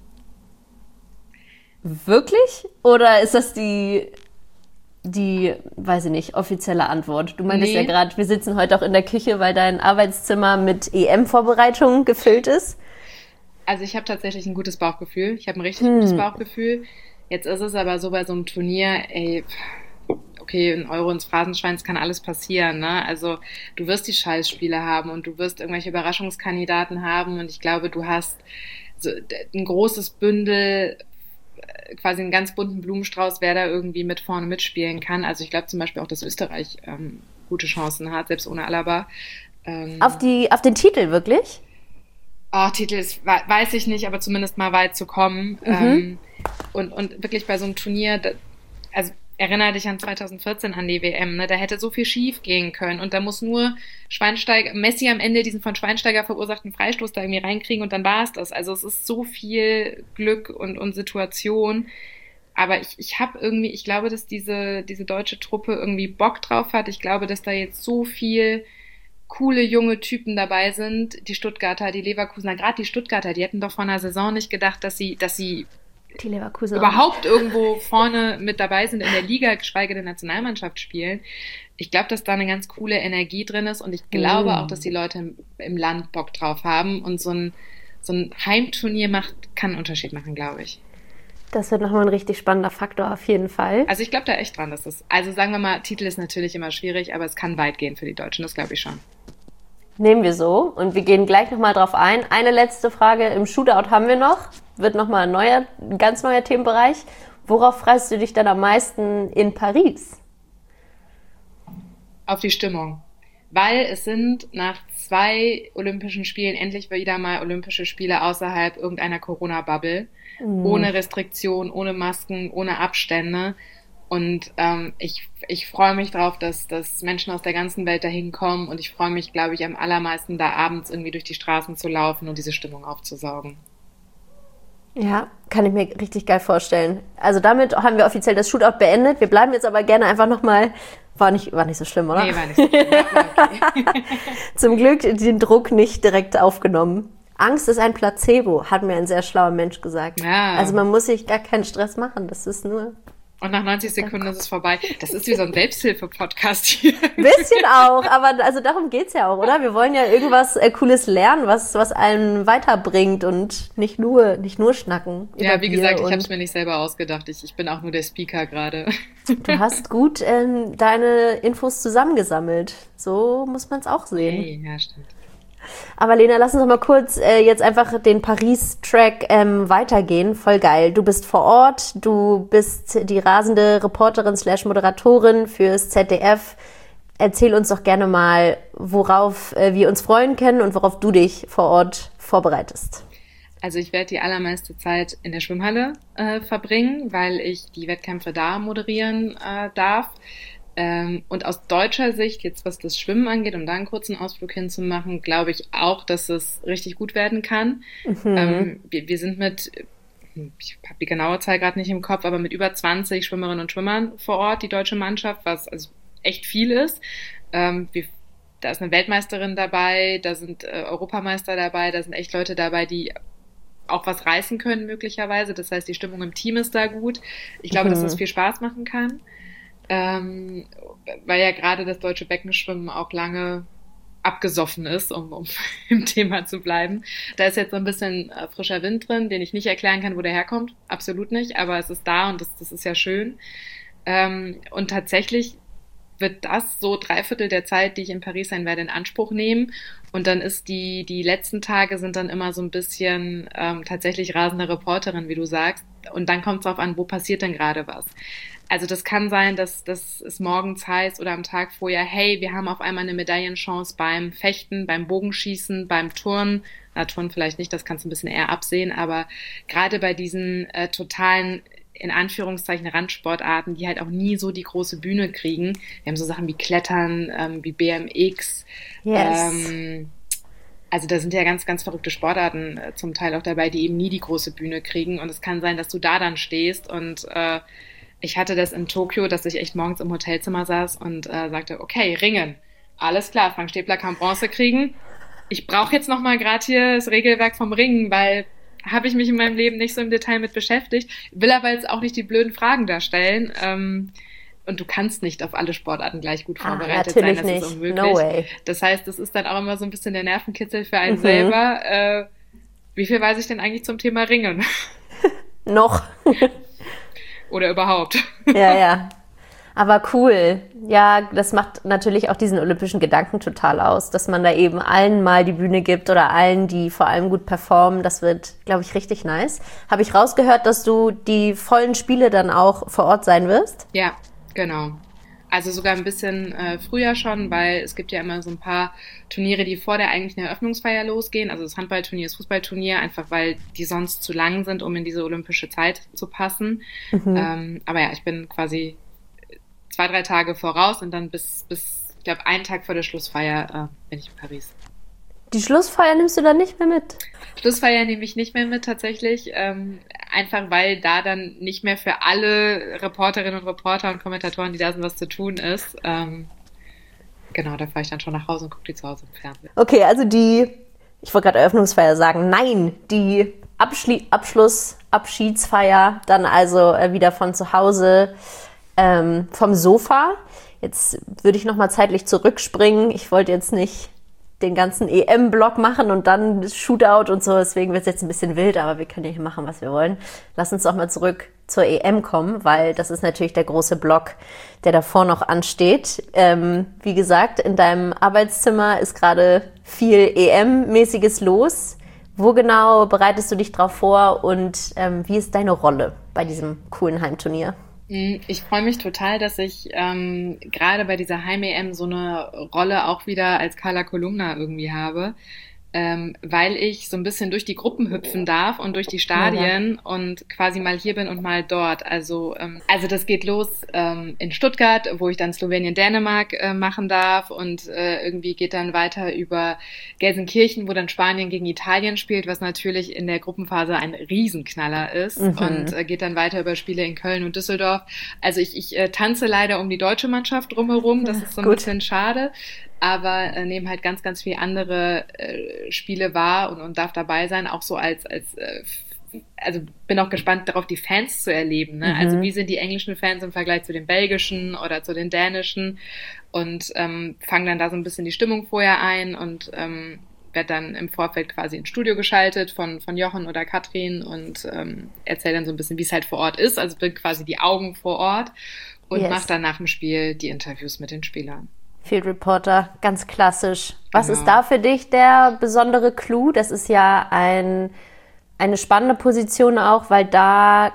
S2: Wirklich? Oder ist das die, die, weiß ich nicht, offizielle Antwort? Du meintest nee. ja gerade, wir sitzen heute auch in der Küche, weil dein Arbeitszimmer mit E M-Vorbereitung gefüllt ist.
S1: Also ich habe tatsächlich ein gutes Bauchgefühl. Ich habe ein richtig hm. gutes Bauchgefühl. Jetzt ist es aber so bei so einem Turnier, ey, okay, ein Euro ins Phrasenschwein, es kann alles passieren, ne? Also du wirst die Scheißspiele haben und du wirst irgendwelche Überraschungskandidaten haben und ich glaube, du hast so ein großes Bündel, quasi einen ganz bunten Blumenstrauß, wer da irgendwie mit vorne mitspielen kann. Also ich glaube zum Beispiel auch, dass Österreich ähm, gute Chancen hat, selbst ohne Alaba. Ähm,
S2: auf die, auf den Titel wirklich?
S1: Oh, Titel ist, weiß ich nicht, aber zumindest mal weit zu kommen. Mhm. Ähm, und, und wirklich bei so einem Turnier, da, also erinnere dich an zwanzig vierzehn an die W M, ne? Da hätte so viel schief gehen können und da muss nur Schweinsteiger, Messi am Ende diesen von Schweinsteiger verursachten Freistoß da irgendwie reinkriegen und dann war es das. Also es ist so viel Glück und, und Situation, aber ich, ich habe irgendwie, ich glaube, dass diese, diese deutsche Truppe irgendwie Bock drauf hat. Ich glaube, dass da jetzt so viel coole junge Typen dabei sind, die Stuttgarter, die Leverkusener, gerade die Stuttgarter, die hätten doch vor einer Saison nicht gedacht, dass sie, dass sie
S2: die Leverkusen
S1: überhaupt irgendwo vorne mit dabei sind in der Liga, geschweige denn Nationalmannschaft spielen. Ich glaube, dass da eine ganz coole Energie drin ist und ich glaube mm. auch, dass die Leute im, im Land Bock drauf haben und so ein, so ein Heimturnier macht, kann einen Unterschied machen, glaube ich.
S2: Das wird nochmal ein richtig spannender Faktor auf jeden Fall.
S1: Also ich glaube da echt dran, dass es, also sagen wir mal, Titel ist natürlich immer schwierig, aber es kann weit gehen für die Deutschen, das glaube ich schon.
S2: Nehmen wir so und wir gehen gleich nochmal drauf ein. Eine letzte Frage im Shootout haben wir noch. Wird nochmal ein neuer, ein ganz neuer Themenbereich. Worauf freust du dich dann am meisten in Paris?
S1: Auf die Stimmung. Weil es sind nach zwei Olympischen Spielen endlich wieder mal Olympische Spiele außerhalb irgendeiner Corona-Bubble. Mhm. Ohne Restriktion, ohne Masken, ohne Abstände. Und ähm, ich, ich freue mich drauf, dass, dass Menschen aus der ganzen Welt dahin kommen. Und ich freue mich, glaube ich, am allermeisten, da abends irgendwie durch die Straßen zu laufen und diese Stimmung aufzusaugen.
S2: Ja, kann ich mir richtig geil vorstellen. Also damit haben wir offiziell das Shootout beendet. Wir bleiben jetzt aber gerne einfach nochmal... War nicht, war nicht so schlimm, oder?
S1: Nee, war nicht so schlimm. Okay.
S2: Zum Glück den Druck nicht direkt aufgenommen. Angst ist ein Placebo, hat mir ein sehr schlauer Mensch gesagt.
S1: Ja.
S2: Also man muss sich gar keinen Stress machen. Das ist nur...
S1: Und nach neunzig Sekunden ist es vorbei. Das ist wie so ein Selbsthilfe-Podcast hier.
S2: Bisschen auch, aber also darum geht's ja auch, oder? Wir wollen ja irgendwas äh, Cooles lernen, was was einen weiterbringt und nicht nur nicht nur schnacken.
S1: Ja, wie gesagt, ich habe es mir nicht selber ausgedacht. Ich, ich bin auch nur der Speaker gerade.
S2: Du hast gut ähm, deine Infos zusammengesammelt. So muss man es auch sehen.
S1: Hey, ja, stimmt.
S2: Aber Lena, lass uns noch mal kurz äh, jetzt einfach den Paris-Track ähm, weitergehen. Voll geil. Du bist vor Ort, du bist die rasende Reporterin slash Moderatorin fürs Z D F. Erzähl uns doch gerne mal, worauf äh, wir uns freuen können und worauf du dich vor Ort vorbereitest.
S1: Also ich werde die allermeiste Zeit in der Schwimmhalle äh, verbringen, weil ich die Wettkämpfe da moderieren äh, darf. Ähm, und aus deutscher Sicht, jetzt was das Schwimmen angeht, um da einen kurzen Ausflug hinzumachen, glaube ich auch, dass es richtig gut werden kann. Mhm. Ähm, wir, wir sind mit, ich habe die genaue Zahl gerade nicht im Kopf, aber mit über zwanzig Schwimmerinnen und Schwimmern vor Ort, die deutsche Mannschaft, was also echt viel ist. Ähm, wir, da ist eine Weltmeisterin dabei, da sind äh, Europameister dabei, da sind echt Leute dabei, die auch was reißen können möglicherweise. Das heißt, die Stimmung im Team ist da gut. Ich glaube, mhm. dass das viel Spaß machen kann. Ähm, weil ja gerade das deutsche Beckenschwimmen auch lange abgesoffen ist, um, um im Thema zu bleiben. Da ist jetzt so ein bisschen äh, frischer Wind drin, den ich nicht erklären kann, wo der herkommt. Absolut nicht, aber es ist da und das, das ist ja schön. Ähm, und tatsächlich wird das so drei Viertel der Zeit, die ich in Paris sein werde, in Anspruch nehmen. Und dann ist die, die letzten Tage sind dann immer so ein bisschen ähm, tatsächlich rasende Reporterin, wie du sagst. Und dann kommt es darauf an, wo passiert denn gerade was. Also das kann sein, dass, dass es morgens heißt oder am Tag vorher, hey, wir haben auf einmal eine Medaillenchance beim Fechten, beim Bogenschießen, beim Turnen. Na, Turnen vielleicht nicht, das kannst du ein bisschen eher absehen, aber gerade bei diesen äh, totalen, in Anführungszeichen, Randsportarten, die halt auch nie so die große Bühne kriegen. Wir haben so Sachen wie Klettern, ähm, wie B M X.
S2: Yes.
S1: Ähm, also da sind ja ganz, ganz verrückte Sportarten äh, zum Teil auch dabei, die eben nie die große Bühne kriegen. Und es kann sein, dass du da dann stehst und äh, ich hatte das in Tokio, dass ich echt morgens im Hotelzimmer saß und äh, sagte, okay, Ringen, alles klar, Frank Stäbler kann Bronze kriegen. Ich brauche jetzt nochmal gerade hier das Regelwerk vom Ringen, weil habe ich mich in meinem Leben nicht so im Detail mit beschäftigt, will aber jetzt auch nicht die blöden Fragen da stellen. Ähm, und du kannst nicht auf alle Sportarten gleich gut vorbereitet
S2: ah,
S1: sein, das
S2: nicht.
S1: ist unmöglich.
S2: No way.
S1: Das heißt, das ist dann auch immer so ein bisschen der Nervenkitzel für einen
S2: mhm.
S1: selber. Äh, wie viel weiß ich denn eigentlich zum Thema Ringen?
S2: Noch.
S1: Oder überhaupt.
S2: Ja, ja. Aber cool. Ja, das macht natürlich auch diesen olympischen Gedanken total aus, dass man da eben allen mal die Bühne gibt oder allen, die vor allem gut performen. Das wird, glaube ich, richtig nice. Habe ich rausgehört, dass du die vollen Spiele dann auch vor Ort sein wirst?
S1: Ja, genau. Also sogar ein bisschen äh, früher schon, weil es gibt ja immer so ein paar Turniere, die vor der eigentlichen Eröffnungsfeier losgehen. Also das Handballturnier, das Fußballturnier, einfach weil die sonst zu lang sind, um in diese olympische Zeit zu passen. Mhm. Ähm, aber ja, ich bin quasi zwei, drei Tage voraus und dann bis, bis ich glaube, einen Tag vor der Schlussfeier äh, bin ich in Paris.
S2: Die Schlussfeier nimmst du dann nicht mehr mit?
S1: Schlussfeier nehme ich nicht mehr mit tatsächlich, ähm, einfach weil da dann nicht mehr für alle Reporterinnen und Reporter und Kommentatoren, die da sind, was zu tun ist. Ähm, genau, da fahre ich dann schon nach Hause und gucke die zu Hause im Fernsehen.
S2: Okay, also die, ich wollte gerade Eröffnungsfeier sagen, nein, die Abschli- Abschluss, Abschiedsfeier, dann also äh, wieder von zu Hause ähm, vom Sofa. Jetzt würde ich nochmal zeitlich zurückspringen. Ich wollte jetzt nicht den ganzen E M-Block machen und dann Shootout und so. Deswegen wird es jetzt ein bisschen wild, aber wir können ja hier machen, was wir wollen. Lass uns doch mal zurück zur E M kommen, weil das ist natürlich der große Block, der davor noch ansteht. Ähm, wie gesagt, in deinem Arbeitszimmer ist gerade viel E M-mäßiges los. Wo genau bereitest du dich drauf vor und ähm, wie ist deine Rolle bei diesem coolen Heimturnier?
S1: Ich freue mich total, dass ich ähm, gerade bei dieser Heim-E M so eine Rolle auch wieder als Carla Kolumna irgendwie habe, ähm, weil ich so ein bisschen durch die Gruppen hüpfen darf und durch die Stadien ja. und quasi mal hier bin und mal dort. Also ähm, also das geht los ähm, in Stuttgart, wo ich dann Slowenien-Dänemark äh, machen darf und äh, irgendwie geht dann weiter über Gelsenkirchen, wo dann Spanien gegen Italien spielt, was natürlich in der Gruppenphase ein Riesenknaller ist mhm. und äh, geht dann weiter über Spiele in Köln und Düsseldorf. Also ich, ich äh, tanze leider um die deutsche Mannschaft drumherum, das ist so ein Gut. bisschen schade. Aber äh, nehmen halt ganz, ganz viele andere äh, Spiele wahr und, und darf dabei sein, auch so als, als äh, also bin auch gespannt darauf, die Fans zu erleben. Ne? Mhm. Also wie sind die englischen Fans im Vergleich zu den belgischen oder zu den dänischen und ähm, fangen dann da so ein bisschen die Stimmung vorher ein und ähm, werde dann im Vorfeld quasi ins Studio geschaltet von, von Jochen oder Katrin und ähm, erzähle dann so ein bisschen, wie es halt vor Ort ist. Also bin quasi die Augen vor Ort und yes. mache dann nach dem Spiel die Interviews mit den Spielern.
S2: Field Reporter, ganz klassisch. Was
S1: Genau.
S2: ist da für dich der besondere Clou? Das ist ja ein, eine spannende Position auch, weil da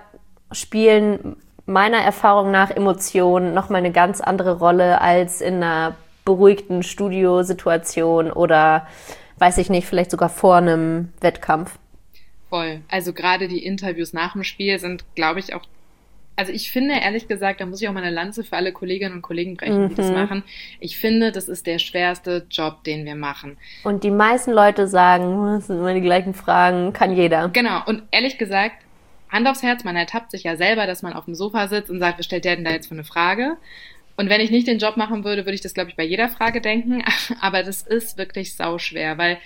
S2: spielen meiner Erfahrung nach Emotionen nochmal eine ganz andere Rolle als in einer beruhigten Studiosituation oder, weiß ich nicht, vielleicht sogar vor einem Wettkampf.
S1: Voll. Also gerade die Interviews nach dem Spiel sind, glaube ich, auch Also ich finde, ehrlich gesagt, da muss ich auch mal eine Lanze für alle Kolleginnen und Kollegen brechen, mhm. die das machen. Ich finde, das ist der schwerste Job, den wir machen.
S2: Und die meisten Leute sagen, das sind immer die gleichen Fragen, kann jeder.
S1: Genau. Und ehrlich gesagt, Hand aufs Herz, man ertappt sich ja selber, dass man auf dem Sofa sitzt und sagt, was stellt der denn da jetzt für eine Frage? Und wenn ich nicht den Job machen würde, würde ich das, glaube ich, bei jeder Frage denken. Aber das ist wirklich sauschwer, weil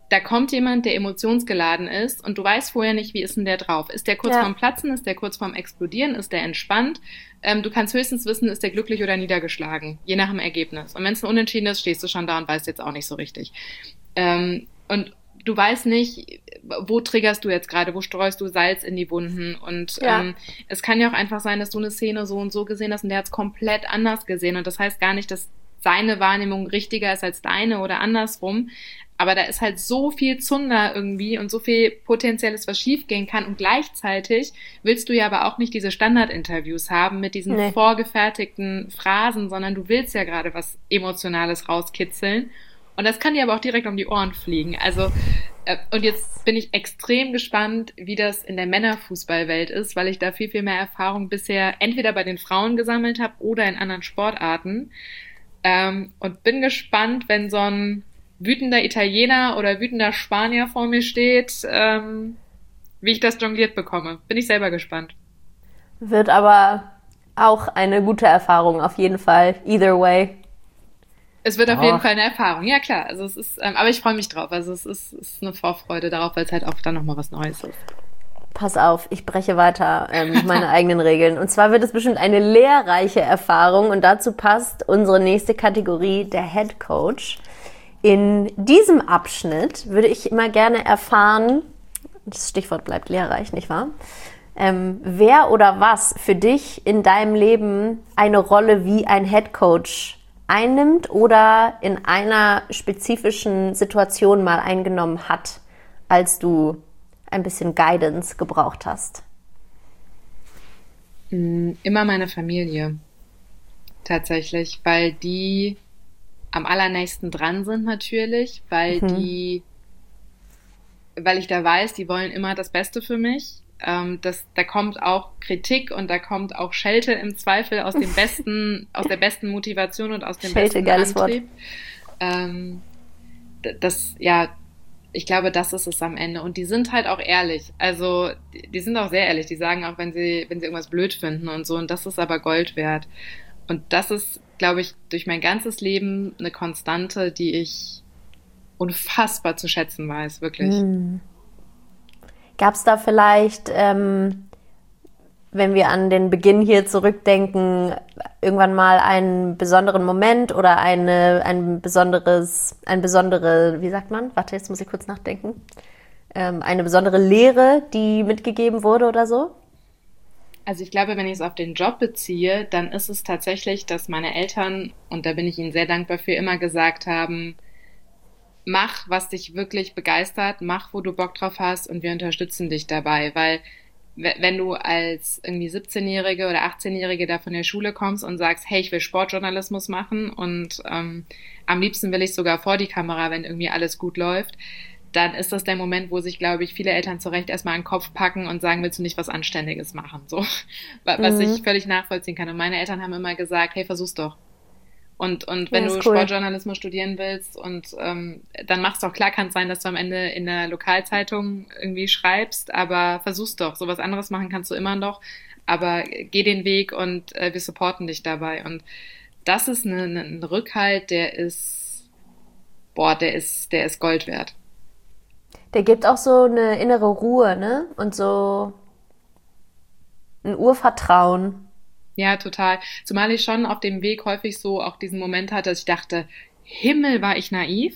S1: da kommt jemand, der emotionsgeladen ist und du weißt vorher nicht, wie ist denn der drauf? Ist der kurz
S2: Ja.
S1: vorm Platzen? Ist der kurz vorm Explodieren? Ist der entspannt? Ähm, du kannst höchstens wissen, ist der glücklich oder niedergeschlagen, je nach dem Ergebnis. Und wenn es ein Unentschieden ist, stehst du schon da und weißt jetzt auch nicht so richtig. Ähm, und du weißt nicht, wo triggerst du jetzt gerade, wo streust du Salz in die Wunden. Und
S2: Ja.
S1: ähm, es kann ja auch einfach sein, dass du eine Szene so und so gesehen hast und der hat es komplett anders gesehen. Und das heißt gar nicht, dass seine Wahrnehmung richtiger ist als deine oder andersrum. Aber da ist halt so viel Zunder irgendwie und so viel Potenzielles, was schiefgehen kann. Und gleichzeitig willst du ja aber auch nicht diese Standardinterviews haben mit diesen
S2: Nee.
S1: vorgefertigten Phrasen, sondern du willst ja gerade was Emotionales rauskitzeln. Und das kann dir aber auch direkt um die Ohren fliegen. Also, äh, und jetzt bin ich extrem gespannt, wie das in der Männerfußballwelt ist, weil ich da viel, viel mehr Erfahrung bisher entweder bei den Frauen gesammelt habe oder in anderen Sportarten. Ähm, und bin gespannt, wenn so ein wütender Italiener oder wütender Spanier vor mir steht, ähm, wie ich das jongliert bekomme. Bin ich selber gespannt.
S2: Wird aber auch eine gute Erfahrung, auf jeden Fall. Either way.
S1: Es wird auf
S2: Oh.
S1: jeden Fall eine Erfahrung, ja klar. Also es ist, ähm, aber ich freue mich drauf. Also es ist, es ist eine Vorfreude darauf, weil es halt auch dann nochmal was Neues ist.
S2: Pass auf, ich breche weiter ähm, meine eigenen Regeln. Und zwar wird es bestimmt eine lehrreiche Erfahrung und dazu passt unsere nächste Kategorie, der Head Coach. In diesem Abschnitt würde ich immer gerne erfahren, das Stichwort bleibt lehrreich, nicht wahr? Ähm, wer oder was für dich in deinem Leben eine Rolle wie ein Head Coach einnimmt oder in einer spezifischen Situation mal eingenommen hat, als du ein bisschen Guidance gebraucht hast?
S1: Immer meine Familie. Tatsächlich, weil die am allernächsten dran sind natürlich, weil
S2: Mhm.
S1: die, weil ich da weiß, die wollen immer das Beste für mich. Ähm, das, da kommt auch Kritik und da kommt auch Schelte im Zweifel aus dem besten, aus der besten Motivation und aus dem
S2: Schelte,
S1: besten
S2: geiles Wort.
S1: Antrieb. Ähm, d- das, ja, ich glaube, das ist es am Ende. Und die sind halt auch ehrlich. Also, die, die sind auch sehr ehrlich. Die sagen auch, wenn sie, wenn sie irgendwas blöd finden und so. Und das ist aber Gold wert. Und das ist, glaube ich, durch mein ganzes Leben eine Konstante, die ich unfassbar zu schätzen weiß, wirklich.
S2: Hm. Gab es da vielleicht, ähm, wenn wir an den Beginn hier zurückdenken, irgendwann mal einen besonderen Moment oder eine, ein besonderes, ein besondere, wie sagt man? Warte, jetzt muss ich kurz nachdenken. Ähm, eine besondere Lehre, die mitgegeben wurde oder so?
S1: Also ich glaube, wenn ich es auf den Job beziehe, dann ist es tatsächlich, dass meine Eltern, und da bin ich ihnen sehr dankbar für, immer gesagt haben, mach, was dich wirklich begeistert, mach, wo du Bock drauf hast und wir unterstützen dich dabei, weil we- wenn du als irgendwie siebzehnjährige oder achtzehnjährige da von der Schule kommst und sagst, hey, ich will Sportjournalismus machen und ähm, am liebsten will ich sogar vor die Kamera, wenn irgendwie alles gut läuft, dann ist das der Moment, wo sich, glaube ich, viele Eltern zu Recht erstmal an den Kopf packen und sagen, willst du nicht was Anständiges machen? So, wa- was
S2: Mhm.
S1: ich völlig nachvollziehen kann. Und meine Eltern haben immer gesagt, hey, versuch's doch. Und, und wenn
S2: Ja,
S1: du
S2: ist cool.
S1: Sportjournalismus studieren willst und ähm, dann mach's doch. Klar kann es sein, dass du am Ende in der Lokalzeitung irgendwie schreibst, aber versuch's doch. So was anderes machen kannst du immer noch, aber geh den Weg und äh, wir supporten dich dabei. Und das ist eine, eine, ein Rückhalt, der ist, boah, der ist, der ist Gold wert.
S2: Der gibt auch so eine innere Ruhe, ne? Und so ein Urvertrauen.
S1: Ja, total. Zumal ich schon auf dem Weg häufig so auch diesen Moment hatte, dass ich dachte, Himmel, war ich naiv?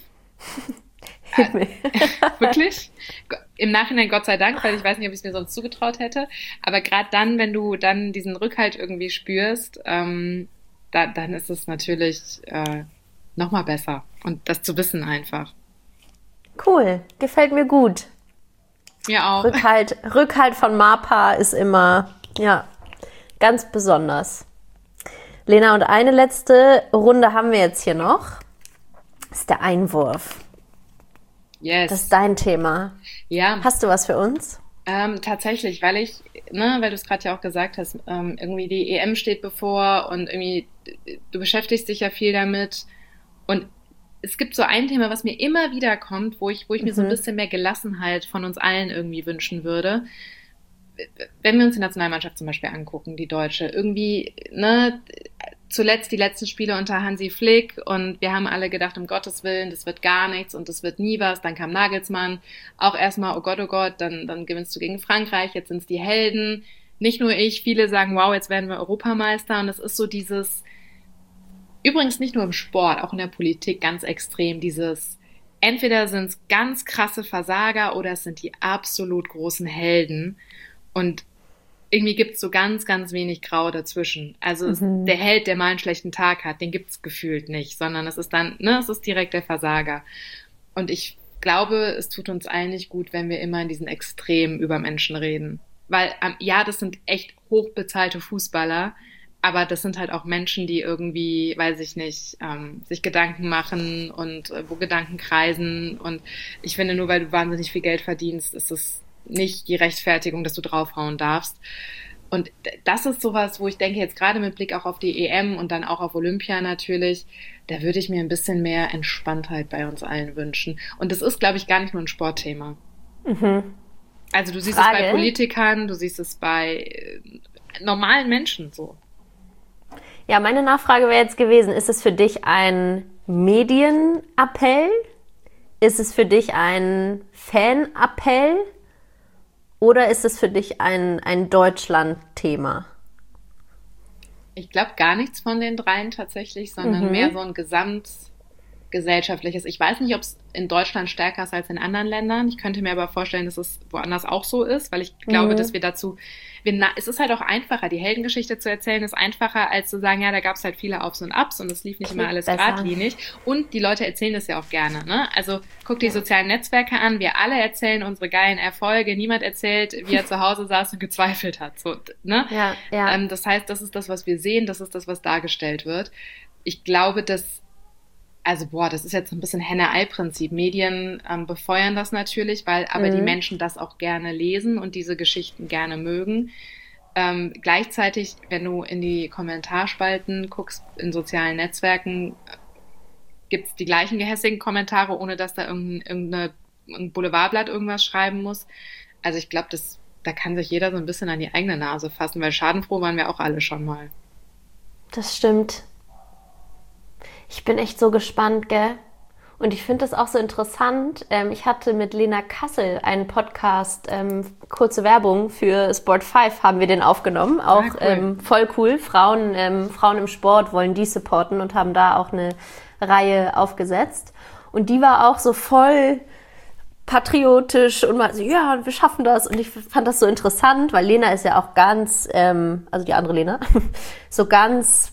S1: Wirklich? Im Nachhinein Gott sei Dank, weil ich weiß nicht, ob ich es mir sonst zugetraut hätte. Aber gerade dann, wenn du dann diesen Rückhalt irgendwie spürst, ähm, da, dann ist es natürlich äh, nochmal besser. Und das zu wissen einfach.
S2: Cool, gefällt mir gut.
S1: Mir auch.
S2: Rückhalt, Rückhalt von Marpa ist immer, ja, ganz besonders. Lena, und eine letzte Runde haben wir jetzt hier noch. Das ist der Einwurf.
S1: Yes.
S2: Das ist dein Thema.
S1: Ja.
S2: Hast du was für uns?
S1: Ähm, tatsächlich, weil ich, ne, weil du es gerade ja auch gesagt hast, ähm, irgendwie die E M steht bevor und irgendwie du beschäftigst dich ja viel damit und es gibt so ein Thema, was mir immer wieder kommt, wo ich, wo ich mir so ein bisschen mehr Gelassenheit von uns allen irgendwie wünschen würde. Wenn wir uns die Nationalmannschaft zum Beispiel angucken, die Deutsche, irgendwie, ne, zuletzt die letzten Spiele unter Hansi Flick und wir haben alle gedacht, um Gottes Willen, das wird gar nichts und das wird nie was. Dann kam Nagelsmann, auch erstmal, oh Gott, oh Gott, dann, dann gewinnst du gegen Frankreich, jetzt sind es die Helden. Nicht nur ich, viele sagen, wow, jetzt werden wir Europameister und es ist so dieses, übrigens nicht nur im Sport, auch in der Politik ganz extrem, dieses, entweder sind es ganz krasse Versager oder es sind die absolut großen Helden und irgendwie gibt es so ganz, ganz wenig Grau dazwischen. Also mhm. der Held, der mal einen schlechten Tag hat, den gibt es gefühlt nicht, sondern es ist dann, ne, es ist direkt der Versager. Und ich glaube, es tut uns allen nicht gut, wenn wir immer in diesen Extremen über Menschen reden. Weil, ähm, ja, das sind echt hochbezahlte Fußballer, aber das sind halt auch Menschen, die irgendwie, weiß ich nicht, ähm, sich Gedanken machen und äh, wo Gedanken kreisen. Und ich finde, nur weil du wahnsinnig viel Geld verdienst, ist es nicht die Rechtfertigung, dass du draufhauen darfst. Und das ist sowas, wo ich denke, jetzt gerade mit Blick auch auf die E M und dann auch auf Olympia natürlich, da würde ich mir ein bisschen mehr Entspanntheit bei uns allen wünschen. Und das ist, glaube ich, gar nicht nur ein Sportthema. Mhm. Also du siehst Frage. es bei Politikern, du siehst es bei äh, normalen Menschen so.
S2: Ja, meine Nachfrage wäre jetzt gewesen, ist es für dich ein Medienappell? Ist es für dich ein Fanappell? Oder ist es für dich ein, ein Deutschland-Thema?
S1: Ich glaube gar nichts von den dreien tatsächlich, sondern mhm. mehr so ein gesamtgesellschaftliches. Ich weiß nicht, ob es in Deutschland stärker ist als in anderen Ländern. Ich könnte mir aber vorstellen, dass es woanders auch so ist, weil ich glaube, mhm. dass wir dazu... Wir, es ist halt auch einfacher, die Heldengeschichte zu erzählen, ist einfacher, als zu sagen, ja, da gab es halt viele Aufs und Abs und es lief nicht immer alles geradlinig. Und die Leute erzählen das ja auch gerne, ne? Also guck die sozialen Netzwerke an, wir alle erzählen unsere geilen Erfolge, niemand erzählt, wie er zu Hause saß und gezweifelt hat, so, ne?
S2: Ja, ja.
S1: Ähm, das heißt, das ist das, was wir sehen, das ist das, was dargestellt wird. Ich glaube, dass Also, boah, das ist jetzt so ein bisschen Henne-Ei-Prinzip. Medien ähm, befeuern das natürlich, weil aber mhm. die Menschen das auch gerne lesen und diese Geschichten gerne mögen. Ähm, gleichzeitig, wenn du in die Kommentarspalten guckst, in sozialen Netzwerken, gibt es die gleichen gehässigen Kommentare, ohne dass da irgendein, irgendeine, ein Boulevardblatt irgendwas schreiben muss. Also ich glaube, das da kann sich jeder so ein bisschen an die eigene Nase fassen, weil schadenfroh waren wir auch alle schon mal.
S2: Das stimmt. Ich bin echt so gespannt, gell? Und ich finde das auch so interessant. Ähm, ich hatte mit Lena Kassel einen Podcast, ähm, kurze Werbung für Sport fünf haben wir den aufgenommen. Auch ah, cool. ähm, voll cool. Frauen, ähm, Frauen im Sport wollen die supporten und haben da auch eine Reihe aufgesetzt. Und die war auch so voll patriotisch und mal so, ja, wir schaffen das. Und ich fand das so interessant, weil Lena ist ja auch ganz, ähm, also die andere Lena, so ganz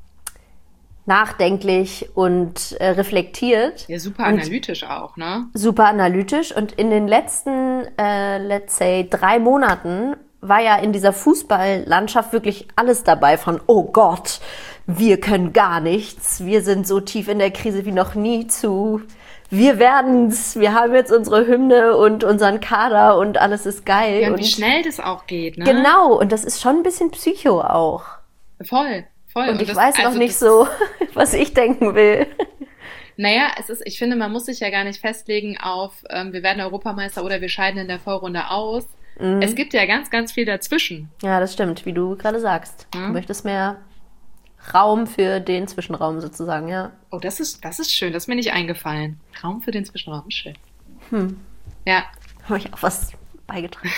S2: nachdenklich und äh, reflektiert.
S1: Ja, super analytisch auch, ne?
S2: Super analytisch. Und in den letzten, äh, let's say, drei Monaten war ja in dieser Fußballlandschaft wirklich alles dabei von, oh Gott, wir können gar nichts, wir sind so tief in der Krise wie noch nie, zu wir werden's, wir haben jetzt unsere Hymne und unseren Kader und alles ist geil.
S1: Ja, und,
S2: und
S1: wie schnell das auch geht, ne?
S2: Genau, und das ist schon ein bisschen Psycho auch.
S1: Voll. Voll.
S2: Und, und ich das, weiß noch also nicht so, was ich denken will.
S1: Naja, es ist, ich finde, man muss sich ja gar nicht festlegen auf, ähm, wir werden Europameister oder wir scheiden in der Vorrunde aus. Mhm. Es gibt ja ganz, ganz viel dazwischen.
S2: Ja, das stimmt, wie du gerade sagst. Mhm. Du möchtest mehr Raum für den Zwischenraum sozusagen, ja.
S1: Oh, das ist, das ist schön, das ist mir nicht eingefallen. Raum für den Zwischenraum, schön.
S2: Hm.
S1: Ja.
S2: Habe ich auch was beigetragen.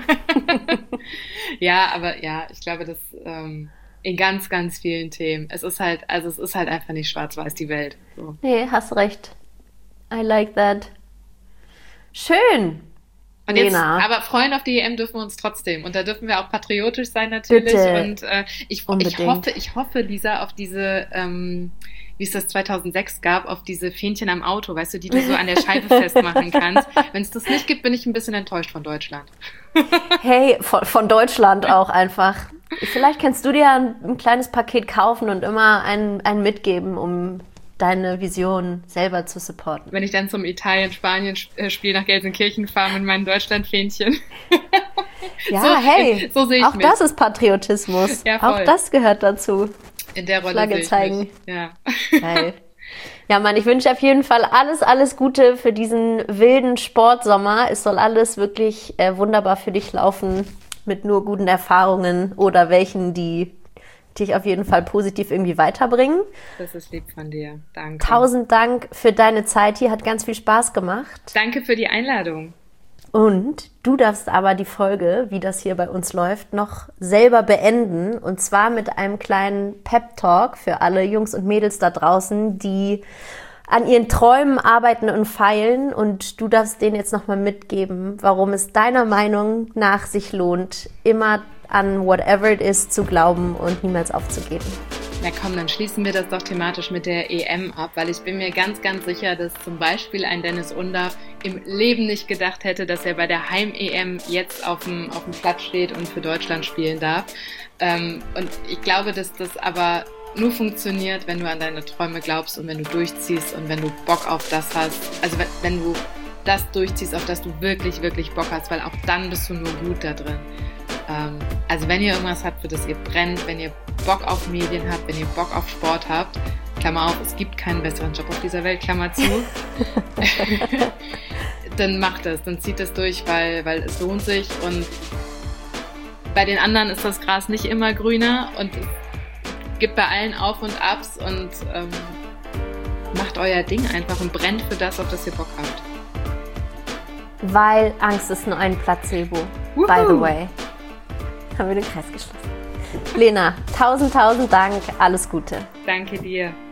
S1: Ja, aber ja, ich glaube, das... Ähm, in ganz, ganz vielen Themen. Es ist halt, also es ist halt einfach nicht schwarz-weiß, die Welt. So.
S2: Nee, hast recht. I like that. Schön.
S1: Und jetzt, aber freuen auf die E M dürfen wir uns trotzdem. Und da dürfen wir auch patriotisch sein natürlich.
S2: Bitte.
S1: Und äh, ich, ich hoffe, ich hoffe, Lisa, auf diese, ähm, wie es das zweitausendsechs gab, auf diese Fähnchen am Auto, weißt du, die du so an der Scheibe festmachen kannst. Wenn es das nicht gibt, bin ich ein bisschen enttäuscht von Deutschland.
S2: Hey, von, von Deutschland auch einfach. Vielleicht kannst du dir ein, ein kleines Paket kaufen und immer einen, einen mitgeben, um deine Vision selber zu supporten.
S1: Wenn ich dann zum Italien-Spanien-Spiel nach Gelsenkirchen fahre mit meinen Deutschland-Fähnchen.
S2: Ja,
S1: so,
S2: hey,
S1: so sehe ich
S2: auch
S1: mich.
S2: Das ist Patriotismus.
S1: Ja, voll.
S2: Auch das gehört dazu.
S1: In der Rolle
S2: Flagge
S1: sehe ich
S2: zeigen.
S1: mich. Ja.
S2: Geil. Ja, Mann, ich wünsche auf jeden Fall alles, alles Gute für diesen wilden Sportsommer. Es soll alles wirklich äh, wunderbar für dich laufen, mit nur guten Erfahrungen oder welchen, die dich auf jeden Fall positiv irgendwie weiterbringen.
S1: Das ist lieb von dir. Danke.
S2: Tausend Dank für deine Zeit hier, hat ganz viel Spaß gemacht.
S1: Danke für die Einladung.
S2: Und du darfst aber die Folge, wie das hier bei uns läuft, noch selber beenden. Und zwar mit einem kleinen Pep-Talk für alle Jungs und Mädels da draußen, die an ihren Träumen arbeiten und feilen. Und du darfst denen jetzt nochmal mitgeben, warum es deiner Meinung nach sich lohnt, immer an whatever it is zu glauben und niemals aufzugeben.
S1: Na komm, dann schließen wir das doch thematisch mit der E M ab, weil ich bin mir ganz, ganz sicher, dass zum Beispiel ein Dennis Undaff im Leben nicht gedacht hätte, dass er bei der Heim-E M jetzt auf dem, auf dem Platz steht und für Deutschland spielen darf. Ähm, und ich glaube, dass das aber nur funktioniert, wenn du an deine Träume glaubst und wenn du durchziehst und wenn du Bock auf das hast. Also wenn, wenn du das durchziehst, auf das du wirklich, wirklich Bock hast, weil auch dann bist du nur gut da drin. Ähm, also wenn ihr irgendwas habt, für das ihr brennt, wenn ihr Bock auf Medien habt, wenn ihr Bock auf Sport habt, Klammer auf, es gibt keinen besseren Job auf dieser Welt, Klammer zu, dann macht es, dann zieht es durch, weil, weil es lohnt sich und bei den anderen ist das Gras nicht immer grüner und es gibt bei allen Auf und Abs und ähm, macht euer Ding einfach und brennt für das, auf das ihr Bock habt.
S2: Weil Angst ist nur ein Placebo, Woohoo. By the way. Haben wir den Kreis geschlossen. Lena, tausend, tausend Dank, alles Gute.
S1: Danke dir.